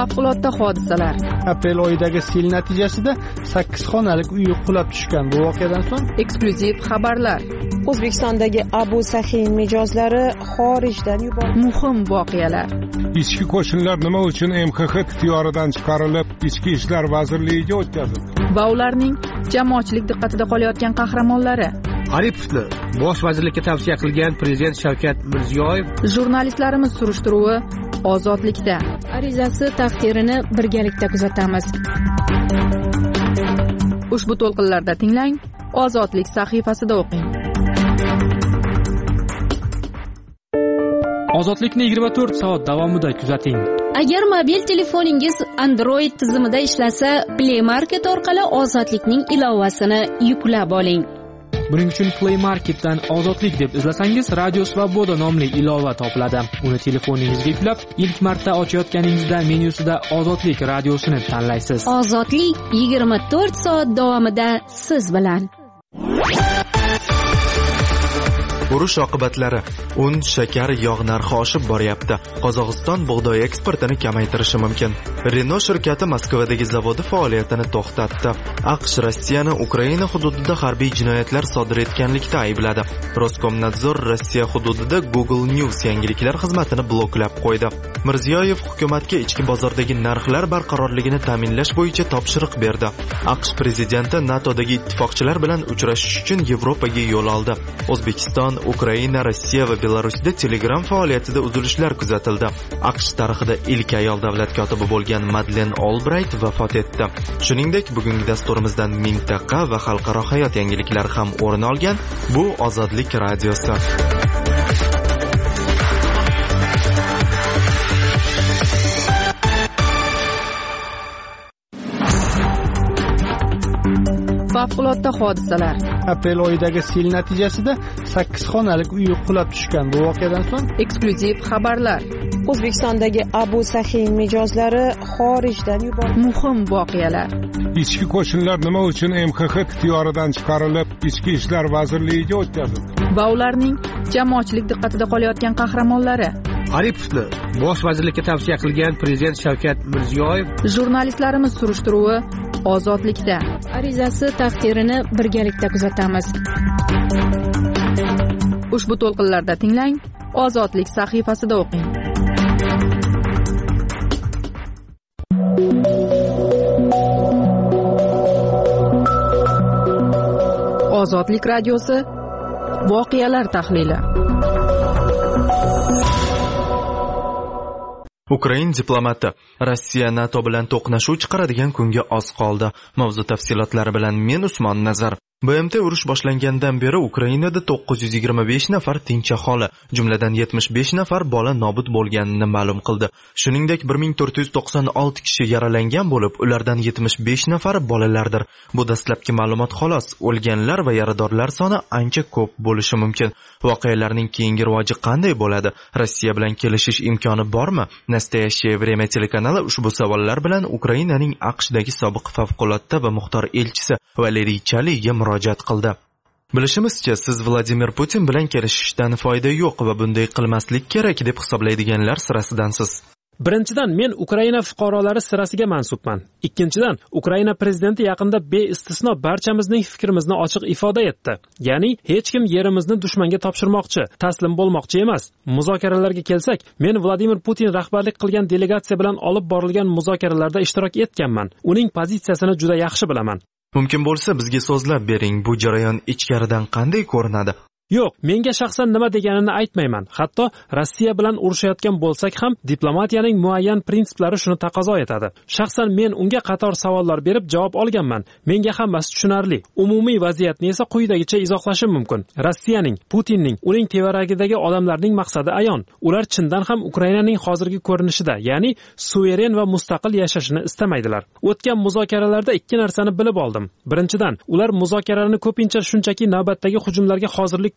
Favqulodda hodisalar. Aprel oyidagi sel natijasida sakkiz xonalik uy qulab tushgan. Bu voqeadan so'ng eksklyuziv xabarlar. O'zbekistondagi Abu Sahin mijozlari xorijdan yuborildi. Muhim voqealar. Ichki qo'shinlar nima uchun M X X ixtiyoridan chiqarilib, Ichki ishlar vazirligiga o'tkazildi? Va ularning jamoatchilik diqqatida qolayotgan qahramonlari. Aripovni bosh vazirlikka tavsiya qilgan prezident Shavkat Mirziyoyev. Jurnalistlarimiz surishtiruvi ozodlikda. Arizasi taqdirini birgalikda kuzatamiz. Ushbu to'lqinlarda tinglang, Ozodlik sahifasida o'qing. Ozodlikni yigirma to'rt soat davomida kuzating. Agar mobil telefoningiz Android tizimida ishlasa, Play Market orqali Ozodlikning ilovasini yuklab oling. Buning uchun Play Marketdan Ozodlik deb izlasangiz, Radio Svoboda nomli ilova topiladi. Uni telefoningizga yuklab, ilk marta ochayotganingizda menyusida Ozodlik radiosini tanlaysiz. Ozodlik yigirma to'rt soat davomida siz bilan. Urush oqibatlari. Un, shakar, yog' narxi oshib boryapti. Qozog'iston bug'doy eksportini kamaytirishi mumkin. Renault shirkati Moskvadagi zavodi faoliyatini to'xtatdi. AQSh Rossiyani Ukraina hududida harbiy jinoyatlar sodir etganlikda aybladi. Roskomnadzor Rossiya hududida Google News yangiliklar xizmatini bloklab qo'ydi. Mirziyoyev hukumatga ichki bozordagi narxlar barqarorligini ta'minlash bo'yicha topshiriq berdi. AQSh prezidenti NATOdagi ittifoqchilar bilan uchrashish uchun Yevropaga yo'l oldi. O'zbekiston, Ukraina, Rossiya va Belarusda Telegram faoliyatida uzilishlar kuzatildi. AQSh tarixida ilk ayol davlat kotibi bo'lgan Madlen Albright vafot etdi. Shuningdek, bugungi dasturimizdan mintaqa va xalqaro hayot yangiliklari ham o'rin olgan. Bu Ozodlik radiosi. Favqulodda hodisalar. Aprel oyidagi sel natijasida sakkiz xonalik uy qulab tushgan. Bu voqeadan so'ng eksklyuziv xabarlar. O'zbekistondagi Abu Sahin mijozlari xorijdan yuborildi. Muhim voqealar. Ichki qo'shinlar nima uchun M X X ixtiyoridan chiqarilib, Ichki ishlar vazirligiga o'tkazildi? Va ularning jamoatchilik diqqatida qolayotgan qahramonlari. Aripovni bosh vazirlikka tavsiya qilgan prezident Shavkat Mirziyoyev. Jurnalistlarimiz surishtiruvi ozodlikda. Arizasi taqdirini birgalikda kuzatamiz. Ushbu to'lqinlarda tinglang, Ozodlik sahifasida o'qing. Ozodlik radiosi voqealar tahlili. Ukrain diplomati Rossiya NATO bilan to'qnashuv chiqaradigan kunga oz qoldi. Mavzu tafsilotlari bilan men Usmon Nazar. B M T urush boshlangandan beri Ukrainada to'qqiz yuz yigirma besh nafar tinch aholi, jumladan yetmish besh nafar bola nobud bo'lganini ma'lum qildi. Shuningdek, bir ming to'rt yuz to'qson olti kishi yaralangan bo'lib, ulardan yetmish besh nafari bolalardir. Bu dastlabki ma'lumot xolos. O'lganlar va yaradorlar soni ancha ko'p bo'lishi mumkin. Voqealarning keyingi rivoji qanday bo'ladi? Rossiya bilan kelishish imkoni bormi? Nastoyashye Vremya telekanali ushbu savollar bilan Ukrainaning AQShdagi sobiq favqulodda va muxtor elchisi Valeriy Chaliga murojaat qildi. Bilishimizcha, siz Vladimir Putin bilan kelishishdan foyda yo'q va bunday qilmaslik kerak deb hisoblaydiganlar sirasidansiz. Birinchidan, men Ukraina fuqarolari sirasiga mansubman. Ikkinchidan, Ukraina prezidenti yaqinda beistisno barchamizning fikrimizni ochiq ifoda etdi. Ya'ni, hech kim yerimizni dushmanga topshirmoqchi, taslim bo'lmoqchi emas. Muzokaralarga kelsak, men Vladimir Putin rahbarlik qilgan delegatsiya bilan olib borilgan muzokaralarda ishtirok etganman. Uning pozitsiyasini juda yaxshi bilaman. Mumkin bo'lsa, bizga so'zlab bering, bu jarayon ichkaridan qanday ko'rinadi? Yo'q, menga shaxsan nima deganini aytmayman. Hatto Rossiya bilan urushayotgan bo'lsak ham diplomatiyaning muayyan prinsiplari shuni taqozo etadi. Shaxsan men unga qator savollar berib javob olganman. Menga hammasi tushunarli. Umumiy vaziyatni esa quyidagicha izohlashim mumkin. Rossiyaning, Putinning, uning tevaragidagi odamlarning maqsadi ayon. Ular chindan ham Ukrainaning hozirgi ko'rinishida, ya'ni suveren va mustaqil yashashini istamaydilar. O'tgan muzokaralarda ikki narsani bilib oldim. Birinchidan, ular muzokaralarni ko'pincha shunchaki navbatdagi hujumlarga hozirlik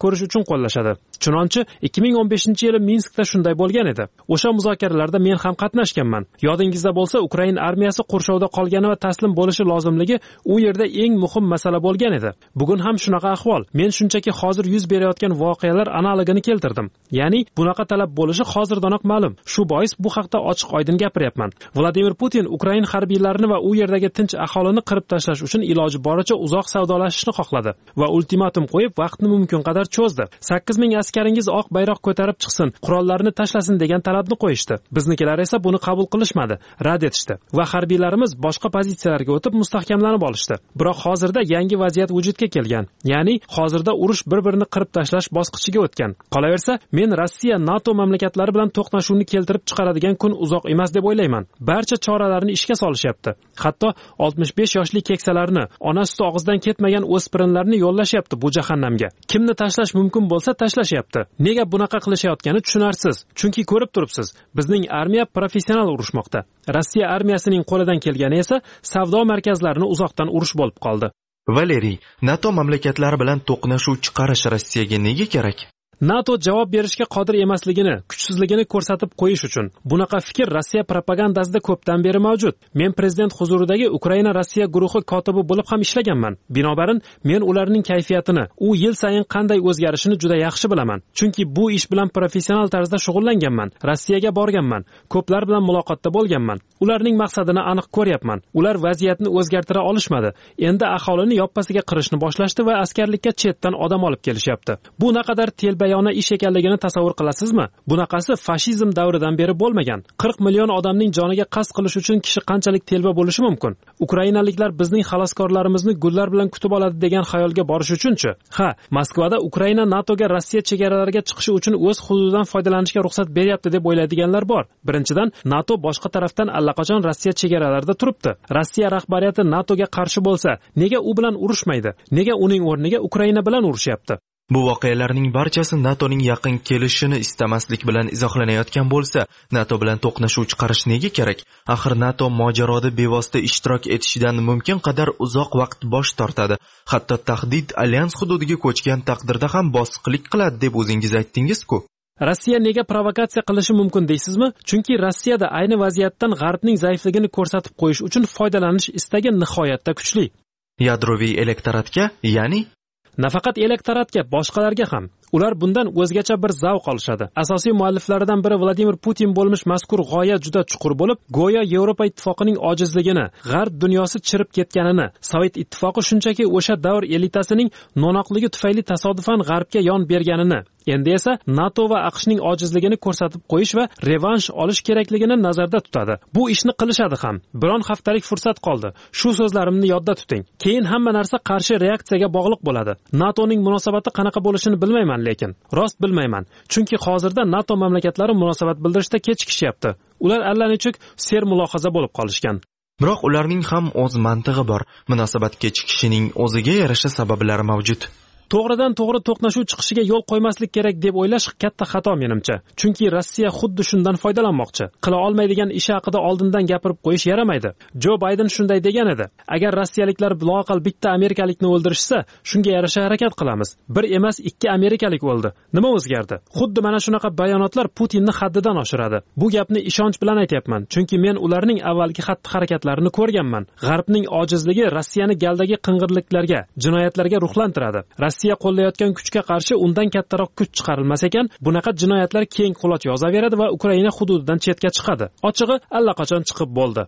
ko'rish uchun qo'llashadi. Chunonchi ikki ming o'n beshinchi yili Minskda shunday bo'lgan edi. O'sha muzokaralarda men ham qatnashganman. Yodingizda bo'lsa, Ukraina armiyasi qurshovda qolgani va taslim bo'lishi lozimligi u yerda eng muhim masala bo'lgan edi. Bugun ham shunaqa ahvol. Men shunchaki hozir yuz berayotgan voqealar analogini keltirdim. Ya'ni bunaqa talab bo'lishi hozirdanoq ma'lum. Shu bois bu haqda ochiq-oydin gapiryapman. Vladimir Putin Ukraina harbiylarini va u yerdagi tinch aholini qirib tashlash uchun iloji boricha uzoq savdolashishni xohladi va ultimatum qo'yib vaqtni mumkin qadar cho'zdi. sakkiz ming askaringiz oq bayroq ko'tarib chiqsin, qurollarni tashlasin degan talabni qo'yishdi. Biznikilar esa buni qabul qilishmadi, rad etishdi va harbiylarimiz boshqa pozitsiyalarga o'tib mustahkamlanib olishdi. Biroq hozirda yangi vaziyat vujudga kelgan. Ya'ni hozirda urush bir-birini qirib tashlash bosqichiga o'tgan. Qolaversa, men Rossiya NATO mamlakatlari bilan to'qnashuvni keltirib chiqaradigan kun uzoq emas deb o'ylayman. Barcha choralarni ishga solishyapti. Hatto oltmish besh yoshli keksalarni, ona suti og'izdan ketmagan o'spirinlarni yo'llashyapti bu jahannamga. Kimni tashlash mumkin bo'lsa tashlashyapti. Nega bunaqa qilishayotgani tushunarsiz. Chunki ko'rib turibsiz, bizning armiya professional urushmoqda. Rossiya armiyasining qo'lidan kelgani esa savdo markazlarini uzoqdan urush bo'lib qoldi. Valeriy, NATO mamlakatlari bilan to'qnashuv chiqarish Rossiyaga nega kerak? NATO javob berishga qodir emasligini, kuchsizligini ko'rsatib qo'yish uchun. Bunaqa fikr Rossiya propagandasida ko'pdan beri mavjud. Men prezident huzuridagi Ukraina Rossiya guruhi kotibi bo'lib ham ishlaganman. Binobarin, men ularning kayfiyatini, u yil sayin qanday o'zgarishini juda yaxshi bilaman. Chunki bu ish bilan professional tarzda shug'ullanganman. Rossiyaga borganman, ko'plar bilan muloqotda bo'lganman. Ularning maqsadini aniq ko'ryapman. Ular vaziyatni o'zgartira olishmadi. Endi aholini yoppasiga qirishni boshlashdi va askarlikka chetdan odam olib kelishyapti. Bu naqadar telba bayona ish ekanligini tasavvur qilasizmi? Bunaqasi fashizm davridan beri bo'lmagan. qirq million odamning joniga qasd qilish uchun kishi qanchalik telba bo'lishi mumkin? Ukrainaliklar bizning xaloskorlarimizni gullar bilan kutib oladi degan xayolga borish uchunchi? Ha, Moskvada Ukraina NATOga Rossiya chegaralariga chiqishi uchun o'z hududidan foydalanishga ruxsat beryapti deb o'ylaydiganlar bor. Birinchidan, NATO boshqa tarafdan allaqachon Rossiya chegaralarida turibdi. Rossiya rahbariyati NATOga qarshi bo'lsa, nega u bilan urushmaydi? Nega uning o'rniga Ukraina bilan urushyapti? Bu voqealarning barchasi NATOning yaqin kelishini istamaslik bilan izohlanayotgan bo'lsa, NATO bilan to'qnashuv chiqarish nega kerak? Axir NATO mojaroda bevosita ishtirok etishidan mumkin qadar uzoq vaqt bosh tortadi. Hatto tahdid alyans hududiga ko'chgan taqdirda ham bosiqlik qiladi deb o'zingiz aytdingiz-ku. Rossiya nega provokatsiya qilishi mumkin deysizmi? Chunki Rossiyada ayni vaziyatdan G'arbning zaifligini ko'rsatib qo'yish uchun foydalanish istagi nihoyatda kuchli. Yadroviy elektoratga, ya'ni nafaqat elektoratga, boshqalarga ham. Ular bundan o'zgacha bir zavq olishadi. Asosiy mualliflaridan biri Vladimir Putin bo'lmish mazkur g'oya juda chuqur bo'lib, go'yo Yevropa ittifoqining ojizligini, G'arb dunyosi chirib ketganini, Sovet ittifoqi shunchaki o'sha davr elitasining no'noqligi tufayli tasodifan G'arbga yon berganini, endi esa NATO va AQShning ojizligini ko'rsatib qo'yish va revansh olish kerakligini nazarda tutadi. Bu ishni qilishadi ham. Biron haftalik fursat qoldi. Shu so'zlarimni yodda tuting. Keyin hamma narsa qarshi reaksiyaga bog'liq bo'ladi. NATOning munosabati qanaqa bo'lishini bilmayman, lekin rost bilmayman. Chunki hozirda NATO mamlakatlari munosabat bildirishda kechikishyapti. Ular allanechuk ser mulohaza bo'lib qolishgan. Biroq ularning ham o'z mantig'i bor. Munosabat kechikishining o'ziga yarasha sabablari mavjud. To'g'ridan to'g'ri to'qnashuv chiqishiga yo'l qo'ymaslik kerak deb o'ylash katta xato menimcha. Chunki Rossiya xuddi shundan foydalanmoqchi. Qila olmaydigan ish haqida oldindan gapirib qo'yish yaramaydi. Jo Bayden shunday degan edi. Agar rossiyaliklar loaqal bitta amerikalikni o'ldirishsa, shunga yarasha harakat qilamiz. Bir emas, ikki amerikalik o'ldi. Nima o'zgardi? Xuddi mana shunaqa bayonotlar Putinni haddidan oshiradi. Bu gapni ishonch bilan aytayapman, chunki men ularning avvalgi xatti-harakatlarini ko'rganman. G'arbning ojizligi Rossiyani galdagi qing'irliklarga, jinoyatlarga ruhlantiradi. Rossiya qo'llayotgan kuchga qarshi undan kattaroq kuch chiqarilmas ekan, bunaqa jinoyatlar keng quloch yozaveradi va Ukraina hududidan chetga chiqadi. Ochig'i allaqachon chiqib bo'ldi.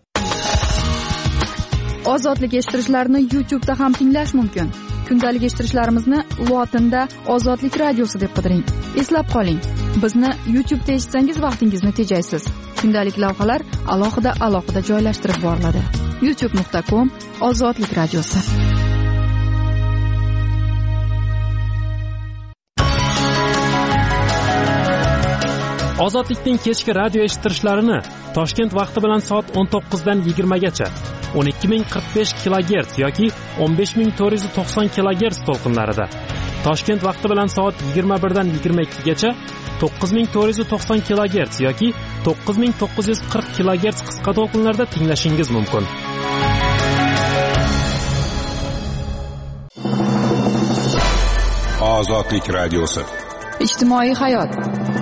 Ozodlik eshittirishlarni YouTube'da ham tinglash mumkin. Kundalik eshittirishlarimizni lotinda Ozodlik radiosi deb qidiring. Eslab qoling, bizni YouTube'da eshitsangiz vaqtingizni tejaysiz. Kundalik lavhalar alohida alohida joylashtirib boriladi. youtube nuqta com Ozodlik radiosi. Ozodlikning kechki radio eshittirishlarini Toshkent vaqti bilan soat o'n to'qqiz dan yigirma gacha o'n ikki ming qirq besh kilogerts yoki o'n besh ming to'rt yuz to'qson kilogerts to'lqinlarida, Toshkent vaqti bilan soat yigirma bir dan yigirma ikki gacha to'qqiz ming to'rt yuz to'qson kilogerts yoki to'qqiz ming to'qqiz yuz qirq kilogerts qisqa to'lqinlarda tinglashingiz mumkin. Ozodlik radiosi. Ijtimoiy hayot.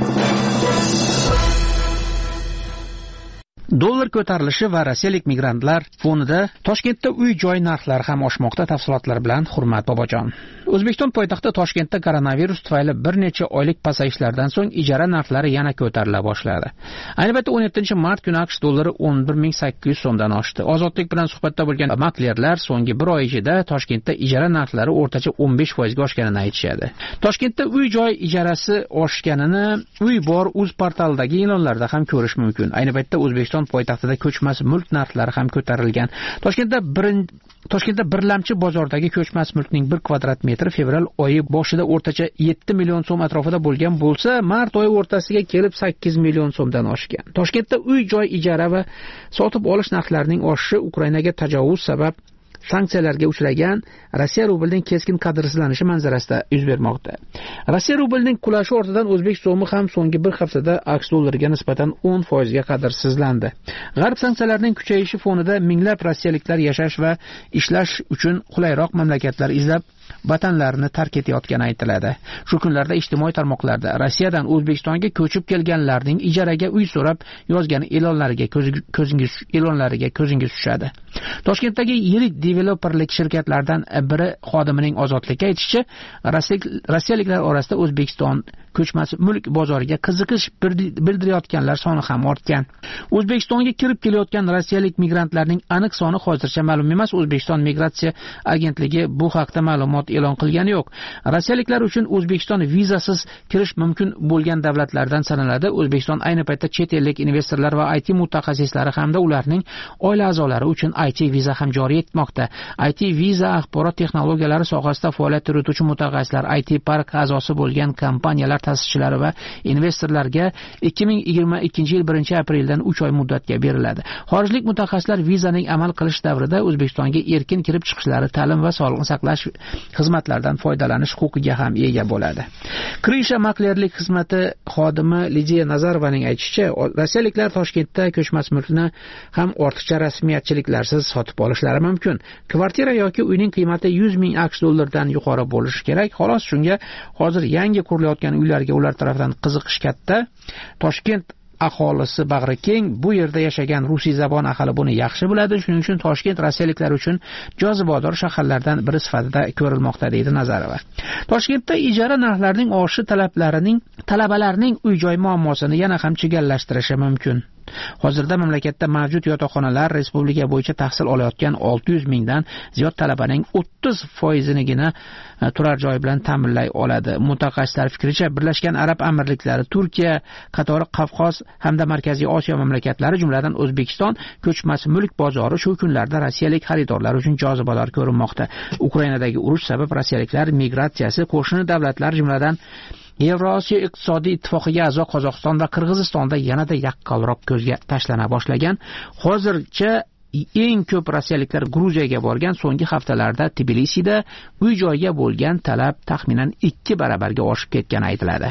Dollar ko'tarilishi va rossiyalik migrantlar fonida Toshkentda uy-joy narxlari ham oshmoqda. Tafsilotlar bilan Hurmat Bobojon. O'zbekiston poytaxti Toshkentda koronavirus tufayli bir necha oylik pasayishlardan so'ng ijara narxlari yana ko'tarila boshladi. Ayni paytda o'n yettinchi mart kuni AQSh dollari o'n bir ming sakkiz yuz so'mdan oshdi. Ozodlik bilan suhbatda bo'lgan maklerlar so'nggi bir oy ichida Toshkentda ijara narxlari o'rtacha o'n besh foizga oshganini aytishadi. Toshkentda uy-joy ijarasi oshganini Uy bor uz portalidagi e'lonlarda ham ko'rish mumkin. Ayni paytda O'zbekiston poytaxtida ko'chmas mulk narxlari ham ko'tarilgan. Toshkentda birinchi Toshkentda birlamchi bozordagi ko'chmas mulkning bir kvadrat metri fevral oyi boshida o'rtacha yetti million so'm atrofida bo'lgan bo'lsa, mart oyi o'rtasiga kelib sakkiz million so'mdan oshgan. Toshkentda uy-joy ijara va sotib olish narxlarining oshishi Ukrainaga tajovuz sabab sanksiyalarga uchragan Rossiya rublining keskin qadrsizlanishi manzarasida yuz bermoqda. Rossiya rublining qulashi ortidan o'zbek so'mi ham so'nggi bir haftada AQSh dollariga nisbatan o'n foizga qadrsizlandi. G'arb sanksiyalarining kuchayishi fonida minglab rossiyaliklar yashash va ishlash uchun qulayroq mamlakatlar izlab vatanlarini tark etayotgani aytiladi. Shu kunlarda ijtimoiy tarmoqlarda Rossiyadan O'zbekistonga ko'chib kelganlarning ijaraga uy so'rab yozgan e'lonlariga ko'zingiz e'lonlariga ko'zingiz tushadi. Toshkentdagi yirik developerlik shirkatlardan biri xodimining Ozodlikka aytishicha, rossiyaliklar orasida O'zbekiston ko'chmas mulk bozoriga qiziqish bildirayotganlar soni ham ortgan. O'zbekistonga kirib kelayotgan rossiyalik migrantlarning aniq soni hozircha ma'lum emas. O'zbekiston migratsiya agentligi bu haqda ma'lumot e'lon qilgani yo'q. Rossiyaliklar uchun O'zbekiston vizasiz kirish mumkin bo'lgan davlatlardan sanaladi. O'zbekiston ayni paytda chet ellik investorlar va I T mutaxassislari hamda ularning oila a'zolari uchun I T viza ham joriy etmoqda. I T viza axborot texnologiyalari sohasida faoliyat yurituvchi mutaxassislar, I T park a'zosi bo'lgan kompaniyalar ta'sischilari va investorlarga ikki ming yigirma ikkinchi yil birinchi apreldan uch oy muddatga beriladi. Xorijlik mutaxassislar vizaning amal qilish davrida O'zbekistonga erkin kirib chiqishlari, ta'lim va sog'liqni saqlash xizmatlaridan foydalanish huquqiga ham ega bo'ladi. Krisha maklerlik xizmati xodimi Lidiya Nazarovaning aytishicha, rossiyaliklar Toshkentda ko'chmas mulkni ham ortiqcha rasmiyatchiliklarsiz sotib olishlari mumkin. Kvartira yoki uyning qiymati yuz ming AQSh dollaridan yuqori bo'lishi kerak. Xolos shunga hozir yangi qurilayotgan uylarga ular tomonidan qiziqish katta. Toshkent aholisi bag'ri keng, bu yerda yashagan rusiy zabon aholi buni yaxshi biladi. Shuning uchun Toshkent rossiyaliklar uchun jozibador shaharlardan biri sifatida ko'rilmoqda, deydi Nazarova. Toshkentda ijara narxlarining oshishi talablarining talabalarning uy-joy muammosini yana ham chigallashtirishi mumkin. Hozirda mamlakatda mavjud yotoqxonalar respublika bo'yicha tahsil olayotgan olti yuz mingdan ziyod talabaning o'ttiz foizinigina turar joy bilan ta'minlay oladi. Mutaxassislar fikricha, Birlashgan Arab Amirliklari, Turkiya qatori Qafqoz hamda Markaziy Osiyo mamlakatlari, jumladan O'zbekiston ko'chmas mulk bozori shu kunlarda rossiyalik xaridorlar uchun jozibador ko'rinmoqda. Ukrainadagi urush sabab rossiyaliklar migratsiyasi qo'shni davlatlar, jumladan Yevrosiyo iqtisodiy ittifoqiga a'zo Qozog'iston va Qirg'izistonda yanada yaqqolroq ko'zga tashlana boshlagan. Hozircha eng ko'p rossiyaliklar Gruziyaga borgan. So'nggi haftalarda Tbilisida uy-joyga bo'lgan talab taxminan ikki barabarga oshib ketgani aytiladi.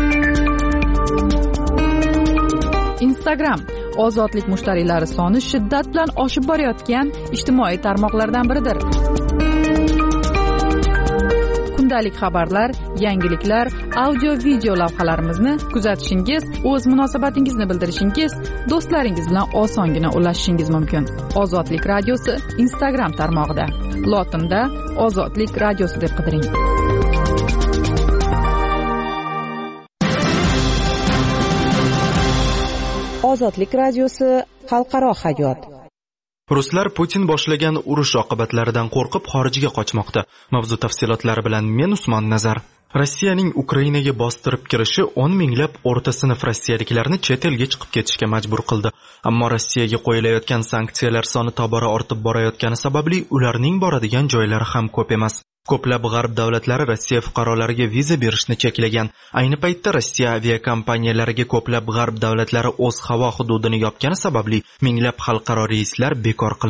Instagram ozodlik mushtariylari soni shiddat bilan oshib borayotgan ijtimoiy tarmoqlardan biridir. Kundalik xabarlar, yangiliklar, audio-video lavhalarimizni kuzatishingiz, o'z munosabatingizni bildirishingiz, do'stlaringiz bilan osongina ulashishingiz mumkin. Ozodlik radiosi Instagram tarmog'ida. Lotinda Ozodlik radiosi deb qidiring. Ozodlik radiosi xalqaro hayot. Ruslar Putin boshlagan urush oqibatlaridan qo'rqib xorijga qochmoqda. Mavzu tafsilotlari bilan men Usmon Nazar. Rossiyaning Ukrainaga bostirib kirishi o'n minglab o'rta sinf rossiyaliklarni chet elga chiqib ketishga majbur qildi. Ammo Rossiyaga qo'yilayotgan sanksiyalar soni tobora ortib borayotgani sababli ularning boradigan joylari ham ko'p emas. Ko'plab g'arb davlatlari Rossiya fuqarolariga viza berishni cheklagan. Ayni paytda Rossiya aviakompaniyalariga ko'plab g'arb davlatlari o'z havo hududini yopgani sababli minglab xalqaro reyslar bekor qilindi.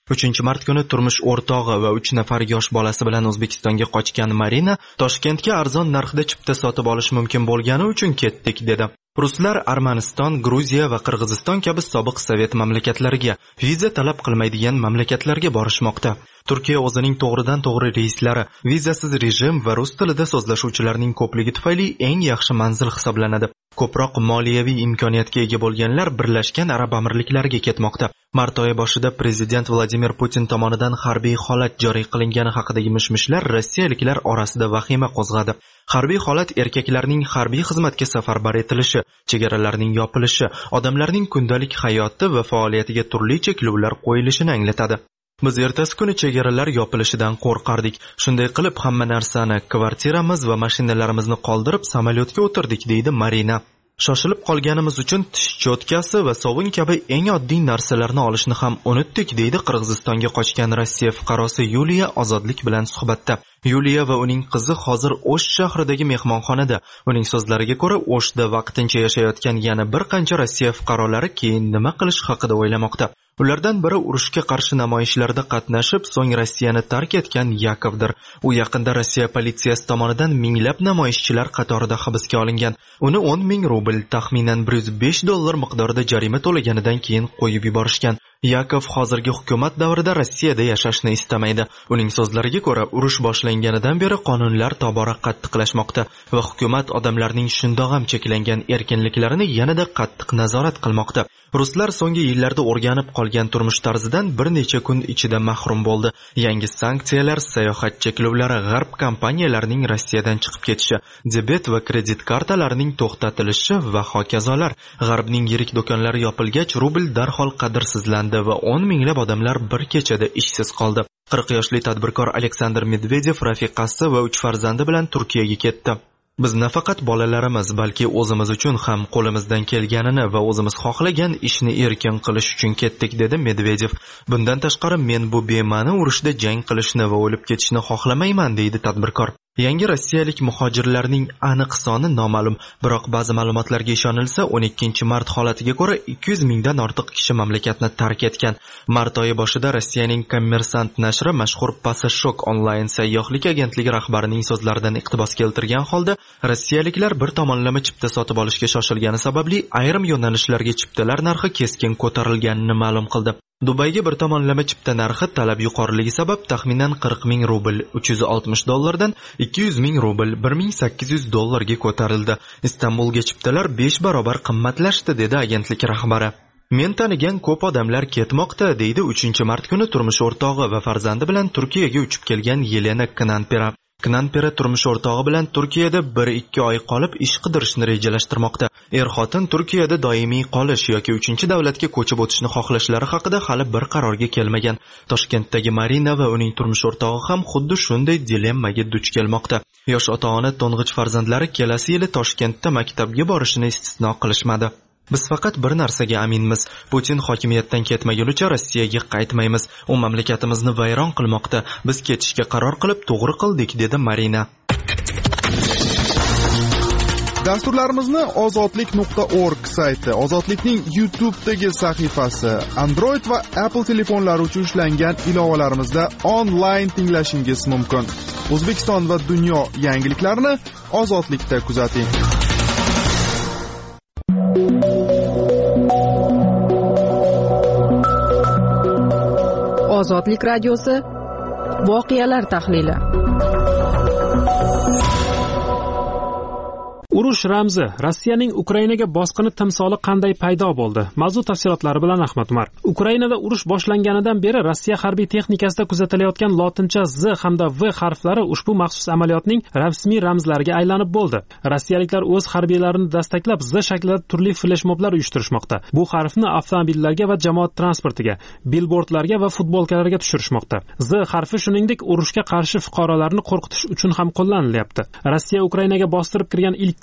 uchinchi mart kuni turmush o'rtog'i va uch nafar yosh bolasi bilan O'zbekistonga qochgan Marina Toshkentga arzon narxda chipta sotib olish mumkin bo'lgani uchun ketdik dedi. Ruslar Armaniston, Gruziya va Qirg'iziston kabi sobiq sovet mamlakatlariga viza talab qilmaydigan mamlakatlarga borishmoqda. Turkiya o'zining to'g'ridan to'g'ri reyslari, vizasiz rejim va rus tilida so'zlashuvchilarning ko'pligi tufayli eng yaxshi manzil hisoblanadi. Ko'proq moliyaviy imkoniyatga ega bo'lganlar Birlashgan Arab Amirliklariga ketmoqda. Mart oyi boshida prezident Vladimir Putin tomonidan harbiy holat joriy qilingani haqidagi mishmishlar rossiyaliklar orasida vahima qo'zg'adi. Harbiy holat erkaklarning harbiy xizmatga safarbar etilishi, chegaralarning yopilishi, odamlarning kundalik hayoti va faoliyatiga turli cheklovlar qo'yilishini anglatadi. Biz ertasi kuni chegaralar yopilishidan qo'rqardik. Shunday qilib hamma narsani, kvartiramiz va mashinalarimizni qoldirib samolyotga o'tirdik, deydi Marina. Shoshilib qolganimiz uchun tish cho'tkasi va sovun kabi eng oddiy narsalarni olishni ham unutdik, deydi Qirg'izistonga qochgan Rossiya fuqarosi Yuliya Ozodlik bilan suhbatda. Yuliya va uning qizi hozir O'sh shahridagi mehmonxonada. Uning so'zlariga ko'ra, O'shda vaqtincha yashayotgan yana bir qancha Rossiya fuqarolari keyin nima qilish haqida o'ylamoqda. Ulardan biri urushga qarshi namoyishlarda qatnashib, so'ng Rossiyani tark etgan Yakovdir. U yaqinda Rossiya politsiyasi tomonidan minglab namoyishchilar qatorida hibsga olingan. Uni o'n ming rubl, taxminan bir yuz besh dollar miqdorida jarima to'laganidan keyin qo'yib yuborishgan. Yakov hozirgi hukumat davrida Rossiyada yashashni istamaydi. Uning so'zlariga ko'ra, urush boshlanganidan beri qonunlar tobora qattiqlashmoqda va hukumat odamlarning shundoq ham cheklangan erkinliklarini yanada qattiq nazorat qilmoqda. Ruslar so'nggi yillarda o'rganib qolgan turmush tarzidan bir necha kun ichida mahrum bo'ldi. Yangi sanksiyalar, sayohat cheklovlari, g'arb kompaniyalarining Rossiyadan chiqib ketishi, debet va kredit kartalarining to'xtatilishi va hokazolar. G'arbning yirik do'konlari yopilgach, rubl darhol qadrsizlandi va o'n minglab odamlar bir kechada ishsiz qoldi. qirq yoshli tadbirkor Aleksandr Medvedev rafiqasi va uch farzandi bilan Turkiyaga ketdi. Biz nafaqat bolalarimiz, balki o'zimiz uchun ham qo'limizdan kelganini va o'zimiz xohlagan ishni erkin qilish uchun ketdik, dedi Medvedev. Bundan tashqari, men bu bema'ni urushda jang qilishni va o'lib ketishni xohlamayman, deydi tadbirkor. Yangi rossiyalik muhojirlarning aniq soni noma'lum, biroq ba'zi ma'lumotlarga ishonilsa, o'n ikkinchi mart holatiga ko'ra ikki yuz mingdan ortiq kishi mamlakatni tark etgan. Mart oyi boshida Rossiyaning Kommersant nashri mashhur Passashok onlayn sayyohlik agentligi rahbarining so'zlaridan iqtibos keltirgan holda, rossiyaliklar bir tomonlama chipta sotib olishga shoshilgani sababli ayrim yo'nalishlarga chiptalar narxi keskin ko'tarilganini ma'lum qildi. Dubayga bir tomonlama chipta narxi talab yuqoriligi sabab taxminan qirq ming rubl, uch yuz oltmish dollardan ikki yuz ming rubl, bir ming sakkiz yuz dollarga ko'tarildi. Istanbulga chiptalar besh barobar qimmatlashdi, dedi agentlik rahbari. Men tanigan ko'p odamlar ketmoqda, deydi uchinchi mart kuni turmush o'rtog'i va farzandi bilan Turkiyaga uchib kelgan Yelena Knanpera. Knanpera turmush o'rtog'i bilan Turkiyada bir ikki oy qolib ish qidirishni rejalashtirmoqda. Er-xotin Turkiyada doimiy qolish yoki uchinchi davlatga ko'chib o'tishni xohlashlari haqida hali bir qarorga kelmagan. Toshkentdagi Marina va uning turmush o'rtog'i ham xuddi shunday dilemmaga duch kelmoqda. Yosh ota-ona to'ng'ich farzandlari kelasi yili Toshkentda maktabga borishini istisno qilishmadi. Biz faqat bir narsaga aminmiz. Putin hokimiyatdan ketmagunicha Rossiyaga qaytmaymiz. U mamlakatimizni vayron qilmoqda. Biz ketishga qaror qilib to'g'ri qildik, dedi Marina. Dasturlarimizni ozodlik nuqta org sayti, Ozodlikning YouTube'dagi sahifasi, Android va Apple telefonlari uchun ishlangan ilovalarimizda onlayn tinglashingiz mumkin. O'zbekiston va dunyo yangiliklarini Ozodlikda kuzating. Ozodlik radiosi voqealar tahlili. Urush ramzi, Rossiyaning Ukrainaga bosqini timsoli qanday paydo bo'ldi? Mavzu tafsilotlari bilan Ahmad Umar. Ukrainada urush boshlanganidan beri Rossiya harbiy texnikasida kuzatilayotgan lotincha Z hamda V harflari ushbu maxsus amaliyotning rasmiy ramzlariga aylanib bo'ldi. Rossiyaliklar o'z harbiylarini dastaklab Z shaklida turli fleshmoblar uyushtirishmoqda. Bu harfni avtomobillarga va jamoat transportiga, billbordlarga va futbolkalarga tushirishmoqda. Z harfi shuningdek urushga qarshi fuqarolarni qo'rqitish uchun ham qo'llanilyapti. Rossiya Ukrainaga bostirib kirgan ilk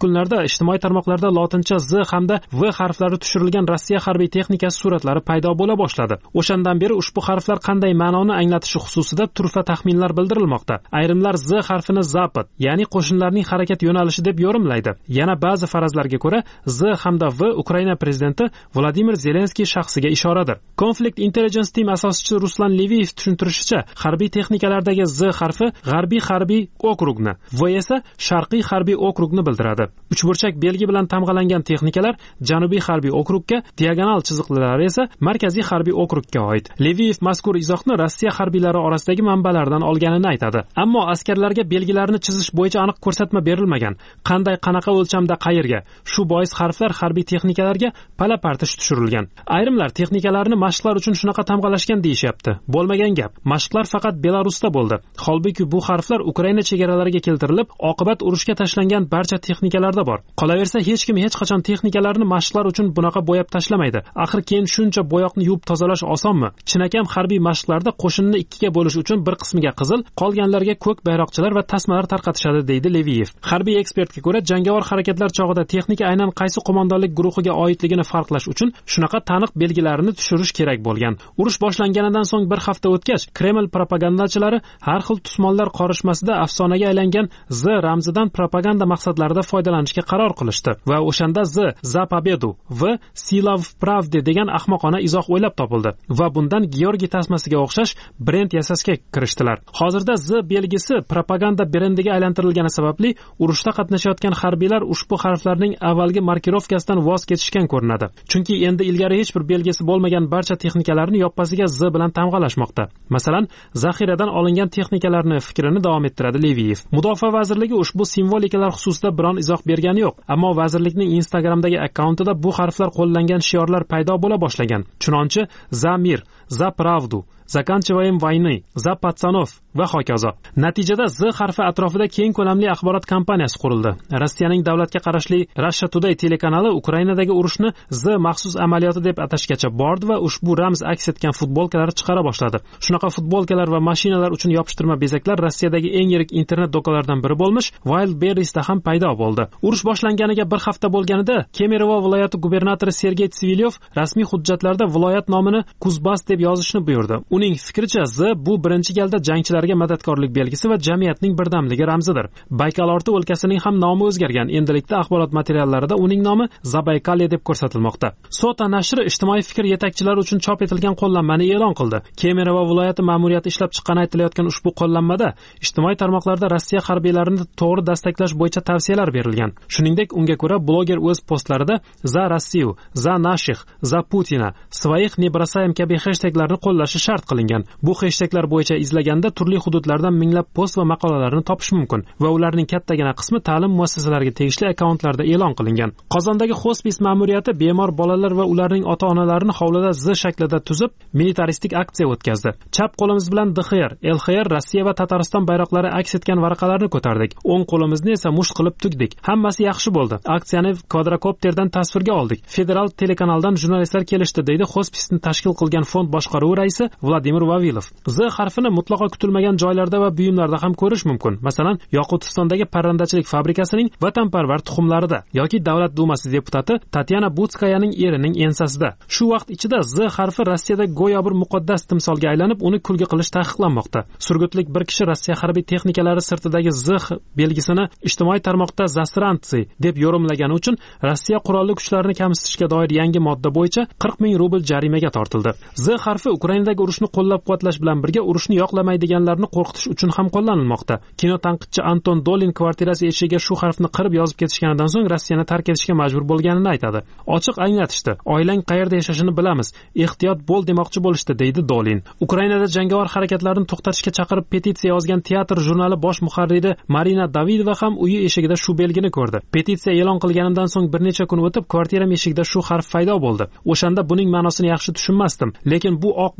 kunlarda ijtimoiy tarmoqlarda lotincha Z hamda V harflari tushirilgan Rossiya harbiy texnikasi suratlari paydo bo'la boshladi. O'shandan beri ushbu harflar qanday ma'noni anglatishi xususida turfa taxminlar bildirilmoqda. Ayrimlar Z harfini Zapad, ya'ni qo'shinlarning harakat yo'nalishi deb yorumlaydi. Yana ba'zi farazlarga ko'ra Z hamda V Ukraina prezidenti Vladimir Zelenskiy shaxsiga ishoradir. Conflict Intelligence Team asoschisi Ruslan Leviyev tushuntirishicha, harbiy texnikalardagi Z harfi G'arbiy harbiy okrugni, V esa Sharqiy harbiy okrugni bildiradi. Uchburchak belgi bilan tamg'alangan texnikalar Janubiy harbiy okrugga, diagonal chiziqlar esa Markaziy harbiy okrugga oid. Leviyev mazkur izohni Rossiya harbiylari orasidagi manbalardan olganini aytadi. Ammo askarlarga belgilarni chizish bo'yicha aniq ko'rsatma berilmagan. Qanday, qanaqa o'lchamda, qayerga? Shu bois harflar harbiy texnikalarga pala-partish tushirilgan. Ayrimlar texnikalarni mashqlar uchun shunaqa tamg'alashgan deyishyapti. Bo'lmagan gap. Mashqlar faqat Belarusda bo'ldi. Holbuki bu harflar Ukraina chegaralariga keltirilib, oqibat urushga tashlangan barcha texnikalarda bor. Qolaversa, hech kim hech qachon texnikalarni mashqlar uchun bunaqa bo'yab tashlamaydi. Axir keyin shuncha bo'yoqni yuvib tozalash osonmi? Chinakam harbiy mashqlarda qo'shinni ikkiga bo'lish uchun bir qismiga qizil, qolganlarga ko'k bayroqchalar va tasmalar tarqatishadi, deydi Leviyev. Harbiy ekspertga ko'ra, jangovar harakatlar chog'ida texnika aynan qaysi qo'mondonlik guruhiga oidligini farqlash uchun shunaqa taniq belgilarini tushirish kerak bo'lgan. Urush boshlanganidan so'ng bir hafta o'tgach, Kreml propagandachilari har xil tusmonlar qorishmasida afsonaga aylangan Z ramzidan propaganda maqsadlarida foydalanishga qaror qilishdi va o'shanda Z za pobedu va sila v pravde degan ahmoqona izoh o'ylab topildi va bundan Georgiy tasmasiga o'xshash brend yasashga kirishdilar. Hozirda Z belgisi propaganda brendiga aylantirilgani sababli urushda qatnashayotgan harbiylar ushbu harflarning avvalgi markirovkasidan voz kechishgan ko'rinadi. Chunki endi ilgari hech bir belgisi bo'lmagan barcha texnikalarni yoppasiga Z bilan tamg'alashmoqda. Masalan, zaxiradan olingan texnikalarni fikrini davom ettiradi Leviyev. Mudofaa vazirligi ushbu simvolikalar xususida biron izoh bergani yo'q, ammo vazirlikning Instagramdagi akkauntida bu harflar qo'llangan shiorlar paydo bo'la boshlagan. Chunonchi za mir, za pravdu, Zakanchivayim vayni, za patsanov va hokazo. Natijada Z harfi atrofida keng ko'lamli axborot kampaniyasi qurildi. Rossiyaning davlatga qarashli Russia Today telekanali Ukrainadagi urushni Z maxsus amaliyoti deb atashgacha bordi va ushbu ramz aks etgan futbolkalar chiqara boshladi. Shunaqa futbolkalar va mashinalar uchun yopishtirma bezaklar Rossiyadagi eng yirik internet do'konlaridan biri bo'lmish Wildberries'da ham paydo bo'ldi. Urush boshlanganiga bir hafta bo'lganida Kemerovo viloyati gubernatori Sergey Tsivilyov rasmiy hujjatlarda viloyat nomini Kuzbas deb yozishni buyurdi. Uning fikricha, Z bu birinchi galda jangchilarga madadkorlik belgisi va jamiyatning birdamligi ramzidir. Baykalorti o'lkasining ham nomi o'zgargan. Endilikda axborot materiallarida uning nomi Zabaykalye deb ko'rsatilmoqda. Sota nashri ijtimoiy fikr yetakchilari uchun chop etilgan qo'llanmani e'lon qildi. Kemerovo viloyati ma'muriyati ishlab chiqqani aytilayotgan ushbu qo'llanmada ijtimoiy tarmoqlarda Rossiya harbiylarini to'g'ri dastaklash bo'yicha tavsiyalar berilgan. Shuningdek, unga ko'ra bloger o'z postlarida za Rossiyu, za nashih, za Putina, своих не бросаем kabi hashtaglarni qo'llashi shart qilingan. Bu hashtaglar bo'yicha izlaganda turli hududlardan minglab post va maqolalarni topish mumkin va ularning kattagina qismi ta'lim muassasalariga tegishli akkauntlarda e'lon qilingan. Qozondagi hospis ma'muriyati bemor bolalar va ularning ota-onalarini hovlida Z shaklida tuzib, militaristik aksiya o'tkazdi. Chap qo'limiz bilan D X R, L X R, Rossiya va Tatariston bayroqlari aks etgan varaqalarni ko'tardik. O'ng qo'limizni esa musht qilib tugdik. Hammasi yaxshi bo'ldi. Aksiyani kvadrokopterdan tasvirga oldik. Federal telekanaldan jurnalistlar kelishdi, deydi hospisni tashkil qilgan fond boshqaruvi raisi Vladimir Vavilov. Z harfini mutlaqo kutilmagan joylarda va buyumlarda ham ko'rish mumkin. Masalan, Yoqutistondagi parrandachilik fabrikasining vatanparvar tuxumlarida yoki Davlat dumasi deputati Tatyana Butskayaning erining ensasida. Shu vaqt ichida Z harfi Rossiyada go'yo bir muqaddas timsolga aylanib, uni kulgi qilish taqiqlanmoqda. Surgutlik bir kishi Rossiya harbiy texnikalari sirtidagi Z belgisini ijtimoiy tarmoqda zasrantsiy deb yorumlagani uchun Rossiya qurolli kuchlarini kamsitishga doir yangi modda bo'yicha qirq ming rubl jarimaga tortildi. Z harfi Ukrainadagi urushni qo'llab-quvvatlash bilan birga urushni yoqlamaydiganlarni qo'rqitish uchun ham qo'llanilmoqda. Kino tanqidchi Anton Dolin kvartirasi eshigiga shu harfni qirib yozib ketishganidan so'ng Rossiyani tark etishga majbur bo'lganini aytadi. Ochiq anglatishdi. Oilang qayerda yashashini bilamiz. Ehtiyot bo'l demoqchi bo'lishdi, deydi Dolin. Ukrainada jangovar harakatlarni to'xtatishga chaqirib petitsiya yozgan Teatr jurnali bosh muharriri Marina Davidova ham uyi eshigida shu belgini ko'rdi. Petitsiya e'lon qilganimdan so'ng bir necha kun o'tib kvartiram eshigida shu harf paydo bo'ldi. O'shanda buning ma'nosini yaxshi tushunmasdim, lekin bu oq bo'yoqda belgi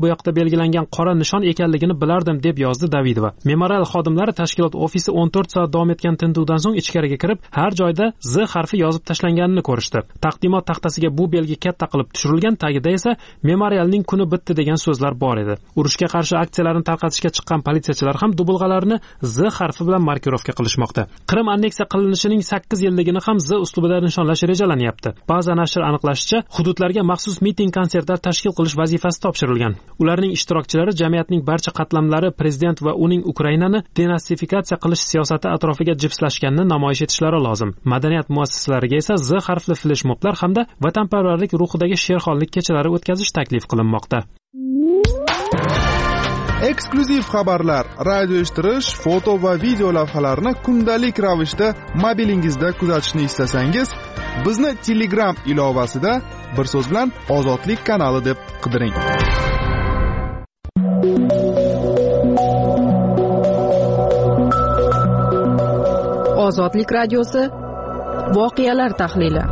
belgilangan qora nishon ekanligini bilardim, deb yozdi Davidova. Memorial xodimlari tashkilot ofisi o'n to'rt soat davom etgan tintuvdan so'ng ichkariga kirib, har joyda Z harfi yozib tashlanganini ko'rishdi. Taqdimot taxtasiga bu belgi katta qilib tushirilgan, tagida esa Memorialning kuni bitdi degan so'zlar bor edi. Urushga qarshi aksiyalarni tarqatishga chiqqan politsiyachilar ham dubulg'alarni Z harfi bilan markirovka qilishmoqda. Qrim anneksiya qilinishining sakkiz yilligini ham Z uslubida nishonlash rejalanyapti. Ba'zi nashr aniqlashicha, hududlarga maxsus miting konsertlar tashkil qilish vazifasi topshirilgan. Ularning ishtirokchilari jamiyatning barcha qatlamlari prezident va uning Ukrainani denasifikatsiya qilish siyosati atrofiga jipslashganini namoyish etishlari lozim. Madaniyat muassasalariga esa Z harfli fleshmoblar hamda vatanparvarlik ruhidagi sherxonlik kechalari o'tkazish taklif qilinmoqda. Eksklyuziv xabarlar, radio eshittirish, foto va video lavhalarni kundalik ravishda mobilingizda kuzatishni istasangiz, bizni Telegram ilovasida bir so'z bilan Ozodlik kanali deb qidiring. Ozodlik radiosi voqealar tahlili.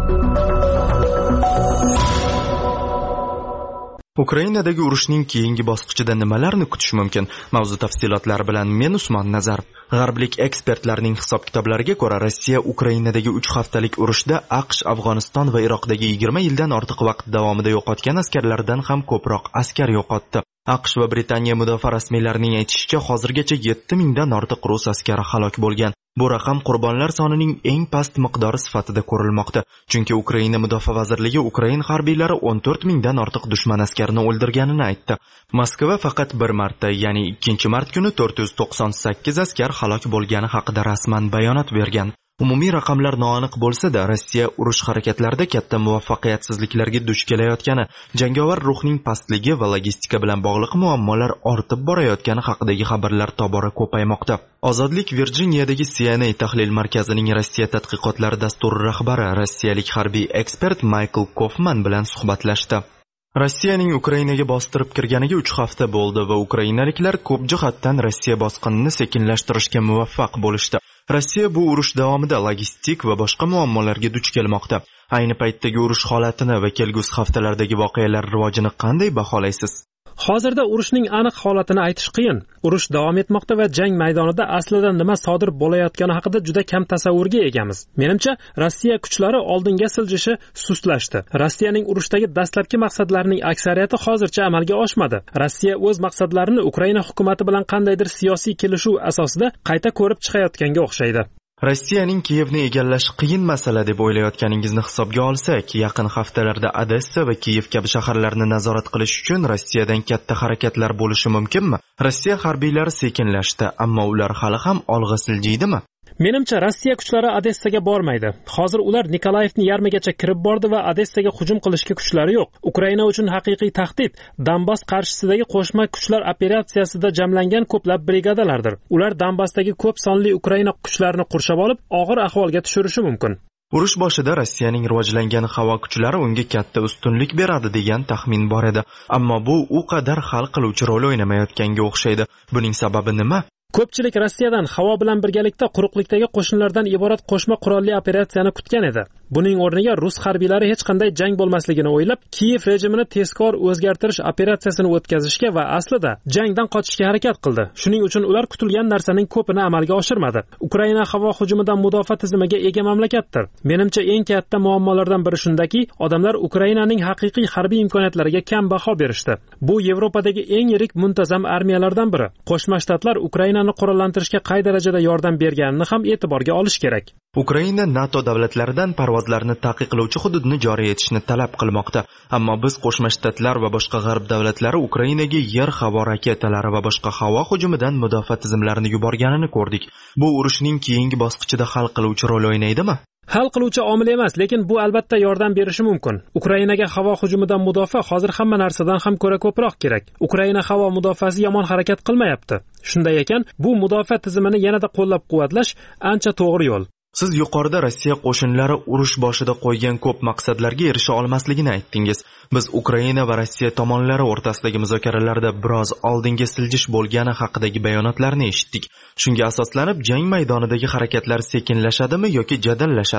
Ukrainadagi urushning keyingi bosqichida nimalarni kutish mumkin? Mavzu tafsilotlari bilan men Usmon Nazar. G'arblik ekspertlarning hisob-kitoblariga ko'ra, Rossiya Ukrainadagi uch haftalik urushda AQSh, Afg'oniston va Iroqdagi yigirma yildan ortiq vaqt davomida yo'qotgan askarlardan ham ko'proq askar yo'qotdi. AQSh va Britaniya mudofaa rasmiylarining aytishicha, hozirgacha yetti mingdan ortiq rus askari halok bo'lgan. Bu raqam qurbonlar sonining eng past miqdori sifatida ko'rilmoqda. Chunki Ukraina mudofaa vazirligi Ukrain harbiylari o'n to'rt mingdan ortiq dushman askarini o'ldirganini aytdi. Moskva faqat bir marta, ya'ni ikkinchi mart kuni to'rt yuz to'qson sakkiz askar halok bo'lgani haqida rasman bayonot bergan. Umumiy raqamlar noaniq bo'lsa-da, Rossiya urush harakatlarida katta muvaffaqiyatsizliklarga duch kelayotgani, jangovar ruhning pastligi va logistika bilan bog'liq muammolar ortib borayotgani haqidagi xabarlar tobora ko'paymoqda. Ozodlik Virjiniyadagi C N A tahlil markazining Rossiya tadqiqotlari dasturi rahbari, rossiyalik harbiy ekspert Michael Kofman bilan suhbatlashdi. Rossiyaning Ukrainaga bostirib kirganiga uch hafta bo'ldi va ukrainaliklar ko'p jihatdan Rossiya bosqinini sekinlashtirishga muvaffaq bo'lishdi. Rossiya bu urush davomida logistik va boshqa muammolarga duch kelmoqda. Ayni paytdagi urush holatini va kelgusi haftalardagi voqealar rivojini qanday baholaysiz? Hozirda urushning aniq holatini aytish qiyin. Urush davom etmoqda va jang maydonida aslida nima sodir bo'layotgani haqida juda kam tasavvurga egamiz. Menimcha, Rossiya kuchlari oldinga siljishi sustlashdi. Rossiyaning urushdagi dastlabki maqsadlarining aksariyati hozircha amalga oshmadi. Rossiya o'z maqsadlarini Ukraina hukumati bilan qandaydir siyosiy kelishuv asosida qayta ko'rib chiqayotganga o'xshaydi. Rossiyaning Kiyevni egallash qiyin masala deb o'ylayotganingizni hisobga olsak, yaqin haftalarda Odessa va Kiyev kabi shaharlarni nazorat qilish uchun Rossiyadan katta harakatlar bo'lishi mumkinmi? Rossiya harbiylari sekinlashdi, ammo ular hali ham olg'a siljiydimi? Menimcha, Rossiya kuchlari Odessaga bormaydi. Hozir ular Nikolayevni yarmigacha kirib bordi va Odessaga hujum qilishga kuchlari yo'q. Ukraina uchun haqiqiy tahdid Donbass qarshisidagi qo'shma kuchlar operatsiyasida jamlangan ko'plab brigadalardir. Ular Donbassdagi ko'p sonli Ukraina kuchlarini qurshab olib, og'ir ahvolga tushirishi mumkin. Urush boshida Rossiyaning rivojlangan havo kuchlari unga katta ustunlik beradi degan taxmin bor edi. Ammo bu u qadar hal qiluvchi rol o'ynamayotganga o'xshaydi. Buning sababi nima? Ko'pchilik Rossiyadan havo bilan birgalikda quruqlikdagi qo'shinlardan iborat qo'shma qurolli operatsiyani kutgan edi. Buning o'rniga rus harbiylari hech qanday jang bo'lmasligini o'ylab, Kiyev rejimini tezkor o'zgartirish operatsiyasini o'tkazishga va aslida jangdan qochishga harakat qildi. Shuning uchun ular kutilgan narsaning ko'pini amalga oshirmadi. Ukraina havo hujumidan mudofaa tizimiga ega mamlakatdir. Menimcha, eng katta muammolardan biri shundaki, odamlar Ukrainaning haqiqiy harbiy imkoniyatlariga kam baho berishdi. Bu Yevropadagi eng yirik muntazam armiyalardan biri. Qo'shma Shtatlar Ukrainani qurollantirishga qay darajada yordam berganini ham e'tiborga olish kerak. Ukraina NATO davlatlaridan parvozlarni taqiqlovchi hududni joriy etishni talab qilmoqda. Ammo biz Qo'shma Shtatlar va boshqa g'arb davlatlari Ukrainaga yer-havo raketalari va boshqa havo hujumidan mudofaa tizimlarini yuborganini ko'rdik. Bu urushning keyingi bosqichida hal qiluvchi rol o'ynaydimi? Hal qiluvchi omil emas, lekin bu albatta yordam berishi mumkin. Ukrainaga havo hujumidan mudofaa hozir hamma narsadan ham ko'ra ko'proq kerak. Ukraina havo mudofaasi yomon harakat qilmayapti. Shunday ekan, bu mudofaa tizimini yanada qo'llab-quvvatlash ancha to'g'ri yo'l. Siz yuqorida Rossiya qo'shinlari urush boshida qo'ygan ko'p maqsadlarga erisha olmasligini aytdingiz. Biz Ukraina va Rossiya tomonlari o'rtasidagi muzokaralarda biroz oldinga siljish bo'lgani haqidagi bayonotlarni eshitdik. Shunga asoslanib, jang maydonidagi harakatlar sekinlashadimi yoki jadallashadi?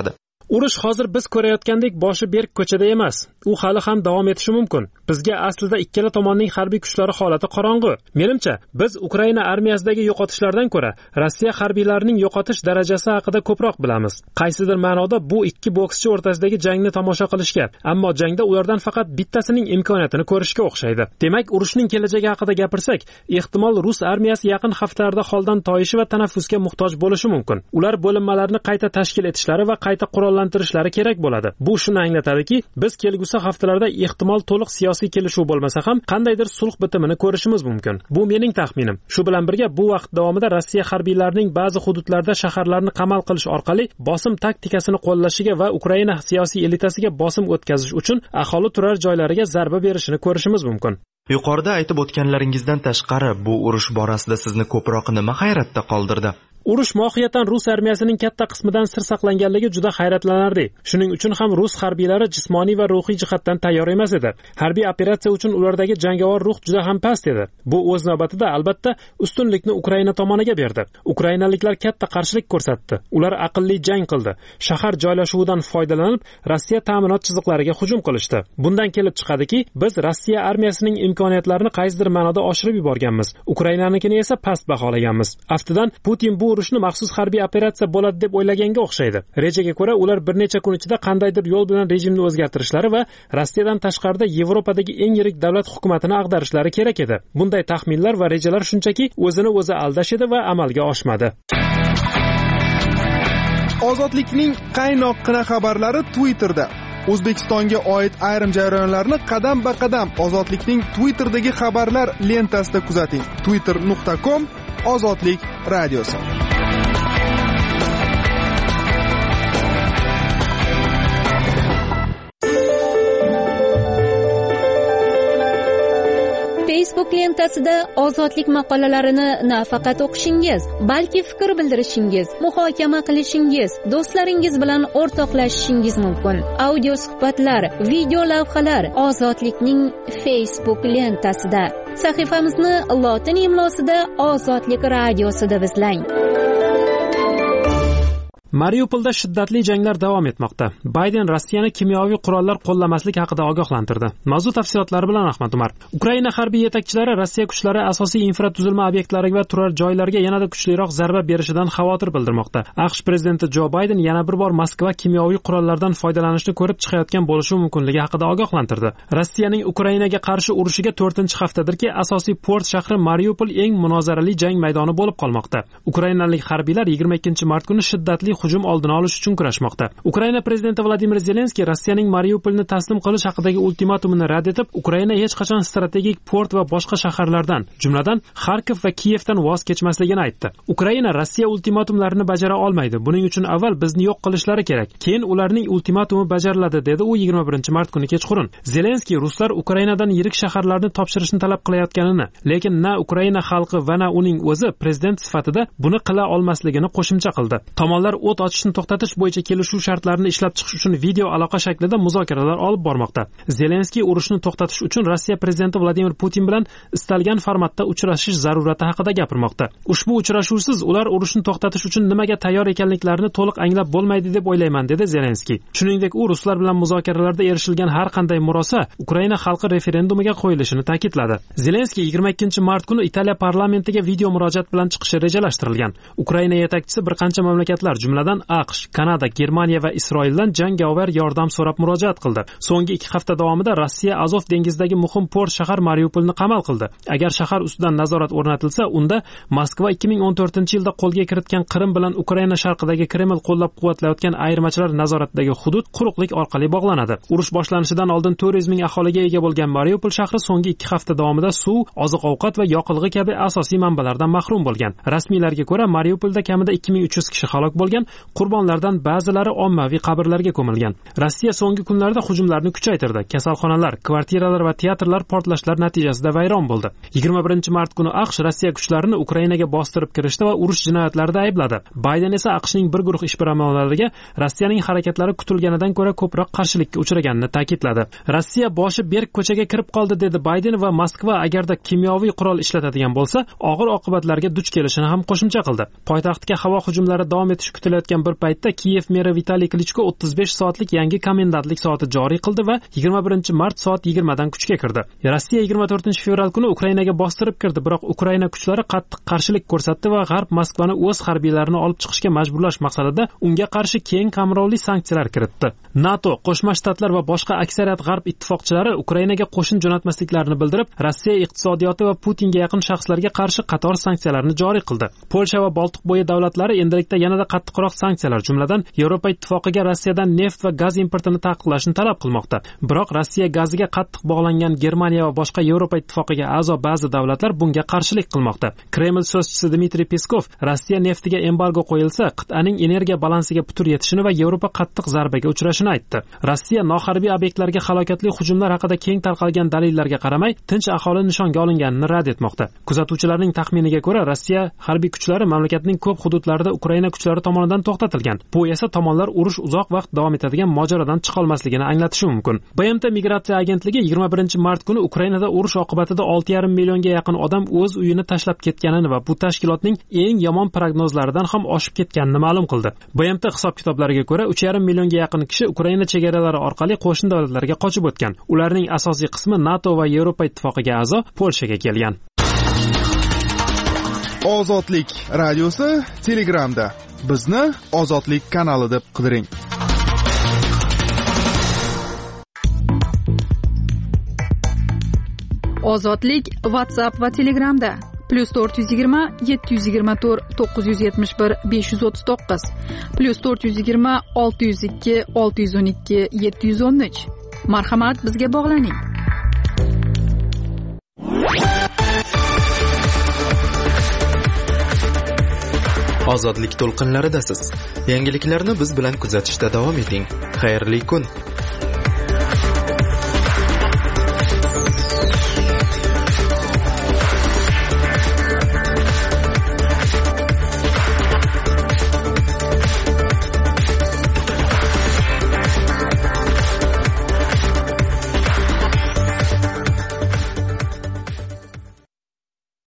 Urush hozir biz ko'rayotgandek boshi berk ko'chada emas. U hali ham davom etishi mumkin. Bizga aslida ikkala tomonning harbiy kuchlari holati qorong'u. Menimcha, biz Ukraina armiyasidagi yo'qotishlardan ko'ra Rossiya harbiylarining yo'qotish darajasi haqida ko'proq bilamiz. Qaysidir ma'noda bu ikki bokschi o'rtasidagi jangni tomosha qilishga, ammo jangda ulardan faqat bittasining imkoniyatini ko'rishga o'xshaydi. Demak, urushning kelajagi haqida gapirsak, ehtimol rus armiyasi yaqin haftalarda holdan toyishi va tanaffusga muhtoj bo'lishi mumkin. Ular bo'linmalarni qayta tashkil etishlari va qayta qurollantirishlari kerak bo'ladi. Bu shuni anglatadiki, biz kelgusi haftalarda ehtimol to'liq siyosiy kelishuv bo'lmasa ham qandaydir sulh bitimini ko'rishimiz mumkin. Bu mening taxminim. Shu bilan birga bu vaqt davomida Rossiya harbiylarining ba'zi hududlarda shaharlarni qamal qilish orqali bosim taktikasini qo'llashiga va Ukraina siyosiy elitasiga bosim o'tkazish uchun aholi turar joylariga zarba berishini ko'rishimiz mumkin. Yuqorida aytib o'tganlaringizdan tashqari, bu urush borasida sizni ko'proq nima hayratda qoldirdi? Urush mohiyatan rus armiyasining katta qismidan sir saqlanganligi juda hayratlanarli. Shuning uchun ham rus harbiylari jismoniy va ruhiy jihatdan tayyor emas edi. Harbiy operatsiya uchun ulardagi jangovar ruh juda ham past edi. Bu o'z navbatida albatta ustunlikni Ukraina tomoniga berdi. Ukrainaliklar katta qarshilik ko'rsatdi. Ular aqlli jang qildi. Shahar joylashuvidan foydalanib, Rossiya ta'minot chiziqlariga hujum qilishdi. Bundan kelib chiqadiki, biz Rossiya armiyasining imkoniyatlarini qaysidir ma'noda oshirib yuborganmiz. Ukrainanikini esa past baholaganmiz. Aftidan Putin bu urushni maxsus harbiy operatsiya bo'ladi deb o'ylaganga o'xshaydi. Rejaga ko'ra ular bir necha kun ichida qandaydir yo'l bilan rejimni o'zgartirishlari va Rossiyadan tashqarida Yevropadagi eng yirik davlat hukumatini ag'darishlari kerak edi. Bunday taxminlar va rejalar shunchaki o'zini o'zi aldash edi va amalga oshmadi. Ozodlikning qaynoqqina xabarlari Twitterda. O'zbekistonga oid ayrim jarayonlarni qadam-ba-qadam Ozodlikning Twitterdagi xabarlar lentasida kuzating. twitter nuqta com Ozodlik radiosi. Facebook lentasida ozodlik maqolalarini nafaqat o'qishingiz, balki fikr bildirishingiz, muhokama qilishingiz, do'stlaringiz bilan o'rtoqlashishingiz mumkin. Audio suhbatlar, video lavhalar Ozodlikning Facebook lentasida. Sahifamizni lotin imlosida Ozodlik radiosida izlang. Mariupolda shiddatli janglar davom etmoqda. Bayden Rossiyani kimyoviy qurollar qo'llamaslik haqida ogohlantirdi. Mavzu tafsilotlari bilan Ahmad Umar. Ukraina harbiy yetakchilari Rossiya kuchlari asosiy infratuzilma obyektlariga va turar joylarga yanada kuchliroq zarba berishidan xavotir bildirmoqda. AQSh prezidenti Jo Bayden yana bir bor Moskva kimyoviy qurollardan foydalanishni ko'rib chiqayotgan bo'lishi mumkinligi haqida ogohlantirdi. Rossiyaning Ukrainaga qarshi urushiga to'rtinchi haftadirki, asosiy port shahri Mariupol eng munozarali jang maydoni bo'lib qolmoqda. Ukrainalik harbiylar yigirma ikkinchi mart kuni shiddatli hujum oldini olish uchun kurashmoqda. Ukraina prezidenti Vladimir Zelenskiy Rossiyaning Mariupolni taslim qilish haqidagi ultimatumini rad etib, Ukraina hech qachon strategik port va boshqa shaharlardan, jumladan Xarkov va Kiyevdan voz kechmasligini aytdi. Ukraina Rossiya ultimatumlarini bajara olmaydi. Buning uchun avval bizni yo'q qilishlari kerak. Keyin ularning ultimatumi bajariladi, dedi u yigirma birinchi mart kuni kechqurun. Zelenskiy ruslar Ukrainadan yirik shaharlarni topshirishni talab qilayotganini, lekin na Ukraina xalqi va na uning o'zi prezident sifatida buni qila olmasligini qo'shimcha qildi. Tomonlar o't ochishni to'xtatish bo'yicha kelishuv shartlarini ishlab chiqish uchun video aloqa shaklida muzokaralar olib bormoqda. Zelenskiy urushni to'xtatish uchun Rossiya prezidenti Vladimir Putin bilan istalgan formatda uchrashish zarurati haqida gapirmoqda. Ushbu uchrashuvsiz ular urushni to'xtatish uchun nimaga tayyor ekanliklarini to'liq anglab bo'lmaydi deb o'ylayman, dedi Zelenskiy. Shuningdek, u ruslar bilan muzokaralarda erishilgan har qanday murosa Ukraina xalqi referendumiga qo'yilishini ta'kidladi. Zelenskiy yigirma ikkinchi mart kuni Italiya parlamentiga video murojaat bilan chiqishi rejalashtirilgan. Ukraina yetakchisi bir qancha mamlakatlar, jumladan AQSh, Kanada, Germaniya va Isroildan jangovar yordam so'rab murojaat qildi. So'nggi ikki hafta davomida Rossiya Azov dengizidagi muhim port shahar Mariupolni qamal qildi. Agar shahar ustidan nazorat o'rnatilsa, unda Moskva ikki ming o'n to'rtinchi yilda qo'lga kiritgan Qrim bilan Ukraina sharqidagi Kreml qo'llab-quvvatlayotgan ayirmachilar nazoratidagi hudud quruqlik orqali bog'lanadi. Urush boshlanishidan oldin to'rt yuz ming aholiga ega bo'lgan Mariupol shahri so'nggi ikki hafta davomida suv, oziq-ovqat va yoqilg'i kabi asosiy manbalardan mahrum bo'lgan. Rasmiylarga ko'ra, Mariupolda kamida ikki ming uch yuz kishi halok bo'lgan. Qurbonlardan ba'zilari ommaviy qabrlarga ko'milgan. Rossiya so'nggi kunlarda hujumlarni kuchaytirdi. Kasalxonalar, kvartiralar va teatrlar portlashlar natijasida vayron bo'ldi. yigirma birinchi mart kuni AQSh Rossiya kuchlarini Ukrainaga bostirib kirishdi va urush jinoyatlarida aybladi. Bayden esa AQShning bir guruh ishbilarmonlariga Rossiyaning harakatlari kutilganidan ko'ra ko'proq qarshilikka uchraganini ta'kidladi. Rossiya boshi berk ko'chaga kirib qoldi, dedi Bayden va Moskva agarda kimyoviy qurol ishlatadigan bo'lsa, og'ir oqibatlarga duch kelishini ham qo'shimcha qildi. Poytaxtga havo hujumlari davom etishi kutilgan kelayotgan bir paytda Kiyev meri Vitaliy Klichko o'ttiz besh soatlik yangi komendantlik soati joriy qildi va yigirma birinchi mart soat yigirma dan kuchga kirdi. Rossiya yigirma to'rtinchi fevral kuni Ukrainaga bostirib kirdi, biroq Ukraina kuchlari qattiq qarshilik ko'rsatdi va G'arb Moskvani o'z harbiylarini olib chiqishga majburlash maqsadida unga qarshi keng qamrovli sanksiyalar kiritdi. NATO, Qo'shma Shtatlar va boshqa aksariyat G'arb ittifoqchilari Ukrainaga qo'shin jo'natmasliklarini bildirib, Rossiya iqtisodiyoti va Putinga yaqin shaxslarga qarshi qator sanksiyalarni joriy qildi. Polsha va Boltiqbo'yi davlatlari endilikda yanada qattiqroq sanksiyalar, jumladan Yevropa ittifoqiga Rossiyadan neft va gaz importini taqiqlashni talab qilmoqda. Biroq Rossiya gaziga qattiq bog'langan Germaniya va boshqa Yevropa ittifoqiga a'zo ba'zi davlatlar bunga qarshilik qilmoqda. Kreml so'zchisi Dmitriy Peskov Rossiya neftiga embargo qo'yilsa, qit'aning energiya balansiga putur yetishini va Yevropa qattiq zarbaga uchrashini aytdi. Rossiya noharbiy obyektlarga halokatli hujumlar haqida keng tarqalgan dalillarga qaramay, tinch aholi nishonga olinganini rad etmoqda. Kuzatuvchilarning taxminiga ko'ra, Rossiya harbiy kuchlari mamlakatning ko'p hududlarida Ukraina kuchlari tomonidan to'xtatilgan. Bu esa tomonlar urush uzoq vaqt davom etadigan mojarodan chiqa olmasligini anglatishi mumkin. B M T migratsiya agentligi yigirma birinchi mart kuni Ukrainada urush oqibatida olti yarim millionga yaqin odam o'z uyini tashlab ketganini va bu tashkilotning eng yomon prognozlaridan ham oshib ketganini ma'lum qildi. B M T hisob-kitoblariga ko'ra, uch yarim millionga yaqin kishi Ukraina chegaralari orqali qo'shni davlatlarga qochib o'tgan. Ularning asosiy qismi NATO va Yevropa ittifoqiga a'zo Polshaga kelgan. Ozodlik radiosi Telegramda. Bizni Ozodlik kanali deb qidiring. Ozodlik WhatsApp va Telegramda plus to'rt yuz yigirma yetti yuz yigirma to'rt to'qqiz yuz yetmish bir besh yuz o'ttiz to'qqiz plus to'rt yuz yigirma olti yuz ikki olti yuz o'n ikki yetti yuz o'n uch. Marhamat, bizga bog'laning. Ozodlik to'lqinlaridasiz. Yangiliklarni biz bilan kuzatishda davom eting. Xayrli kun.